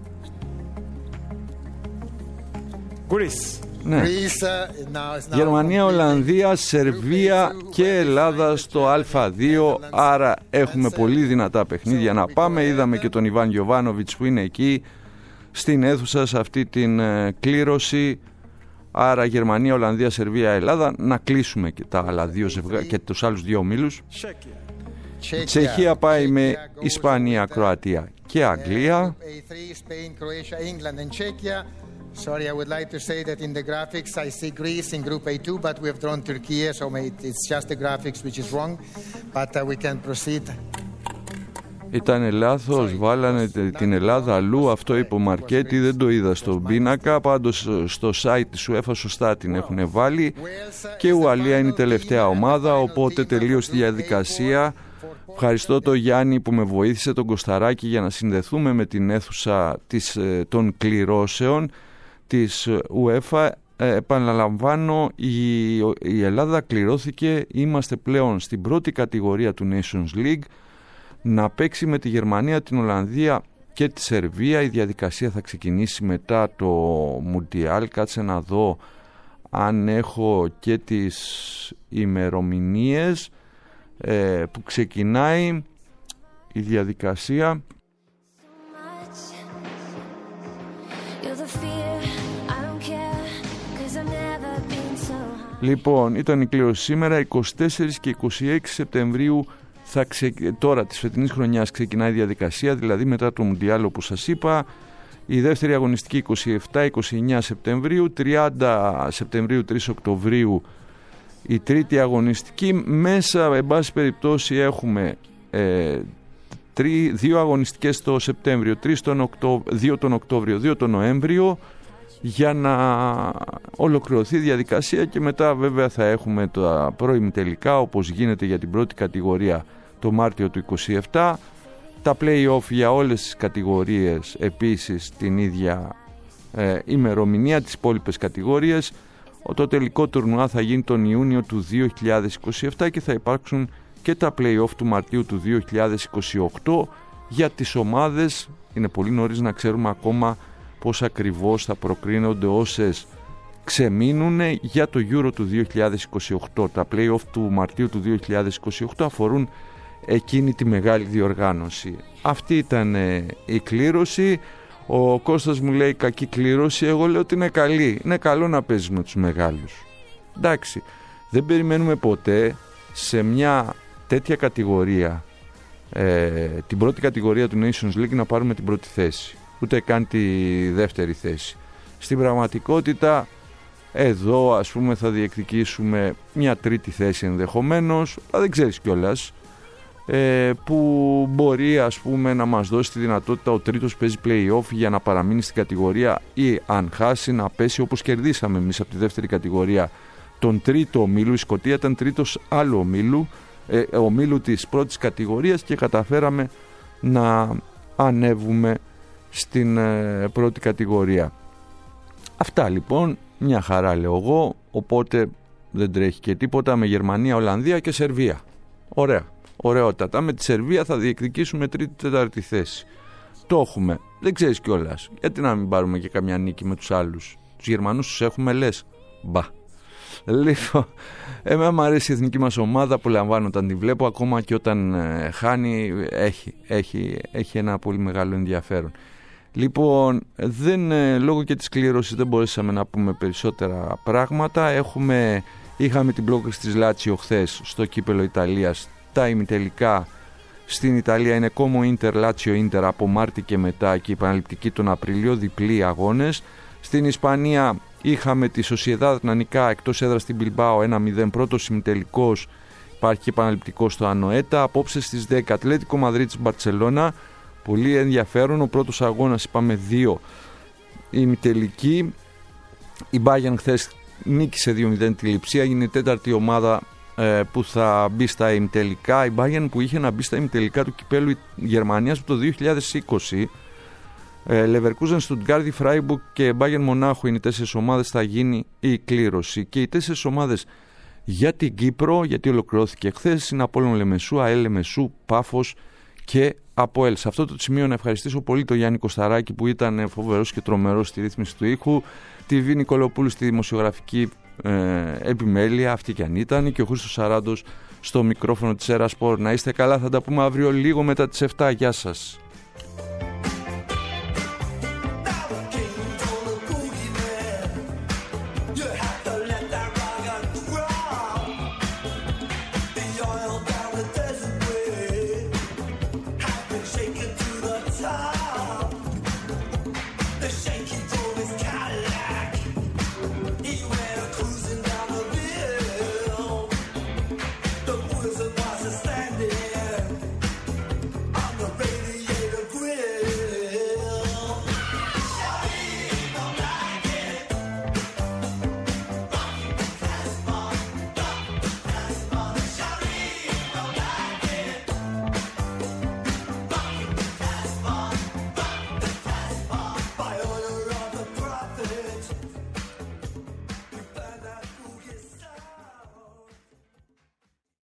Greece. Ναι. Γερμανία, Ολλανδία, Σερβία και Ελλάδα στο Α δύο. Άρα έχουμε πολύ δυνατά παιχνίδια να πάμε. Είδαμε και τον Ιβάν Γιοβάνοβιτς που είναι εκεί στην αίθουσα σε αυτή την ε, κλήρωση. Άρα Γερμανία, Ολλανδία, Σερβία, Ελλάδα. Να κλείσουμε και τα άλλα δύο ζευγά, και τους άλλους δύο ομίλους. Η Τσεχία πάει με Ισπανία, Κροατία και Αγγλία. Sorry, I would like to say that in the graphics I see Greece in Group έι δύο, but we have drawn Turkey, so it's just the graphics which is wrong, but uh, we can proceed. Ήταν λάθος, βάλανε την Ελλάδα αλλού, αυτό είπε ο Μαρκέτη, δεν το είδα στον πίνακα, πάντως στο site της UEFA σωστά την έχουν βάλει, και η Ουαλία είναι η τελευταία ομάδα, οπότε τελείωσε τη διαδικασία. Ευχαριστώ τον Γιάννη που με βοήθησε, τον Κωσταράκη, για να συνδεθούμε με την αίθουσα της, των κληρώσεων της UEFA. Ε, επαναλαμβάνω, η, η Ελλάδα κληρώθηκε, είμαστε πλέον στην πρώτη κατηγορία του Nations League, να παίξει με τη Γερμανία, την Ολλανδία και τη Σερβία. Η διαδικασία θα ξεκινήσει μετά το Μουντιάλ. Κάτσε να δω αν έχω και τις ημερομηνίες ε, που ξεκινάει η διαδικασία. Λοιπόν, ήταν η κλήρωση σήμερα, είκοσι τέσσερις και είκοσι έξι Σεπτεμβρίου. Θα ξε... Τώρα της φετινής χρονιάς ξεκινάει η διαδικασία, δηλαδή μετά το Μουντιάλ, όπως σας είπα. Η δεύτερη αγωνιστική είκοσι επτά είκοσι εννέα Σεπτεμβρίου, τριάντα Σεπτεμβρίου, τρεις Οκτωβρίου η τρίτη αγωνιστική. Μέσα, εν πάση περιπτώσει, έχουμε ε, δύο αγωνιστικές το Σεπτέμβριο, τρεις τον Οκτώ, δύο τον Οκτώβριο, δύο τον Νοέμβριο, για να ολοκληρωθεί η διαδικασία, και μετά βέβαια θα έχουμε τα προημιτελικά όπως γίνεται για την πρώτη κατηγορία το Μάρτιο του είκοσι επτά, τα play-off για όλες τις κατηγορίες επίσης την ίδια ε, ημερομηνία, τις υπόλοιπες κατηγορίες. Το τελικό τουρνουά θα γίνει τον Ιούνιο του δύο χιλιάδες είκοσι επτά και θα υπάρξουν και τα play-off του Μαρτίου του δύο χιλιάδες είκοσι οκτώ για τις ομάδες. Είναι πολύ νωρίς να ξέρουμε ακόμα πώς ακριβώς θα προκρίνονται όσες ξεμείνουν για το Euro του δύο χιλιάδες είκοσι οκτώ. Τα play-off του Μαρτίου του δύο χιλιάδες είκοσι οκτώ αφορούν εκείνη τη μεγάλη διοργάνωση. Αυτή ήταν ε, η κλήρωση. Ο Κώστας μου λέει κακή κλήρωση, εγώ λέω ότι είναι καλή. Είναι καλό να παίζεις με τους μεγάλους. Εντάξει, δεν περιμένουμε ποτέ σε μια τέτοια κατηγορία, ε, την πρώτη κατηγορία του Nations League, να πάρουμε την πρώτη θέση, ούτε καν τη δεύτερη θέση. Στην πραγματικότητα εδώ ας πούμε θα διεκδικήσουμε μια τρίτη θέση ενδεχομένως, αλλά δεν ξέρεις κιόλας, ε, που μπορεί ας πούμε να μας δώσει τη δυνατότητα ο τρίτος παίζει play-off για να παραμείνει στην κατηγορία, ή αν χάσει να πέσει όπως κερδίσαμε εμείς από τη δεύτερη κατηγορία τον τρίτο ομίλου. Η Σκωτία ήταν τρίτος άλλου ομίλου, ε, ομίλου της πρώτης κατηγορίας, και καταφέραμε να ανέβουμε στην ε, πρώτη κατηγορία. Αυτά λοιπόν, μια χαρά λέω εγώ, οπότε δεν τρέχει και τίποτα με Γερμανία, Ολλανδία και Σερβία. Ωραία, ωραιότατα. Με τη Σερβία θα διεκδικήσουμε τρίτη-τέταρτη θέση. Το έχουμε, δεν ξέρεις κιόλας. Γιατί να μην πάρουμε και καμιά νίκη με τους άλλους? Τους Γερμανούς τους έχουμε λες? Μπα. Λοιπόν, εμένα μου αρέσει η εθνική μας ομάδα, που λαμβάνω όταν τη βλέπω, ακόμα και όταν ε, χάνει, έχει, έχει, έχει ένα πολύ μεγάλο ενδιαφέρον. Λοιπόν, δεν, ε, λόγω και της κλήρωσης δεν μπορέσαμε να πούμε περισσότερα πράγματα. Έχουμε, είχαμε την πρόκριση της Λάτσιο χθες στο κύπελο Ιταλίας. Τα ημιτελικά στην Ιταλία είναι Κόμο Ίντερ, Λάτσιο Ίντερ από Μάρτι και μετά, και η επαναληπτική τον Απρίλιο, διπλή αγώνες. Στην Ισπανία είχαμε τη Σοσιεδάδ να νικά εκτός έδρας στην Μπιλμπάο ένα μηδέν, πρώτος ημιτελικός, υπάρχει και επαναληπτικό στο Ανοέτα. Απόψε στις δέκα Ατλέτικο Μαδρίτης Μπαρτσελώνα, πολύ ενδιαφέρον, ο πρώτος αγώνας είπαμε δύο ημιτελική. Η Bayern χθες νίκησε δύο μηδέν τη Λειψία, είναι η τέταρτη ομάδα ε, που θα μπει στα ημιτελικά. Η Bayern που είχε να μπει στα ημιτελικά του κυπέλου Γερμανίας από το δύο χιλιάδες είκοσι. Leverkusen, Stuttgart, Freiburg και Bayern Μονάχου είναι οι τέσσερις ομάδες, θα γίνει η κλήρωση. Και οι τέσσερις ομάδες για την Κύπρο, γιατί ολοκληρώθηκε χθες, είναι Απόλλων Λεμεσού, ΑΕΛ Λεμεσού, Πάφος και ΑΠΟΕΛ. Σε αυτό το σημείο να ευχαριστήσω πολύ τον Γιάννη Κωσταράκη, που ήταν φοβερός και τρομερός στη ρύθμιση του ήχου, τη Βίνη Κολοπούλου στη δημοσιογραφική ε, επιμέλεια, αυτή κι αν ήταν, και ο Χρήστος Σαράντος στο μικρόφωνο της Έρα Σπορ. Να είστε καλά, θα τα πούμε αύριο λίγο μετά τις επτά. Γεια σας.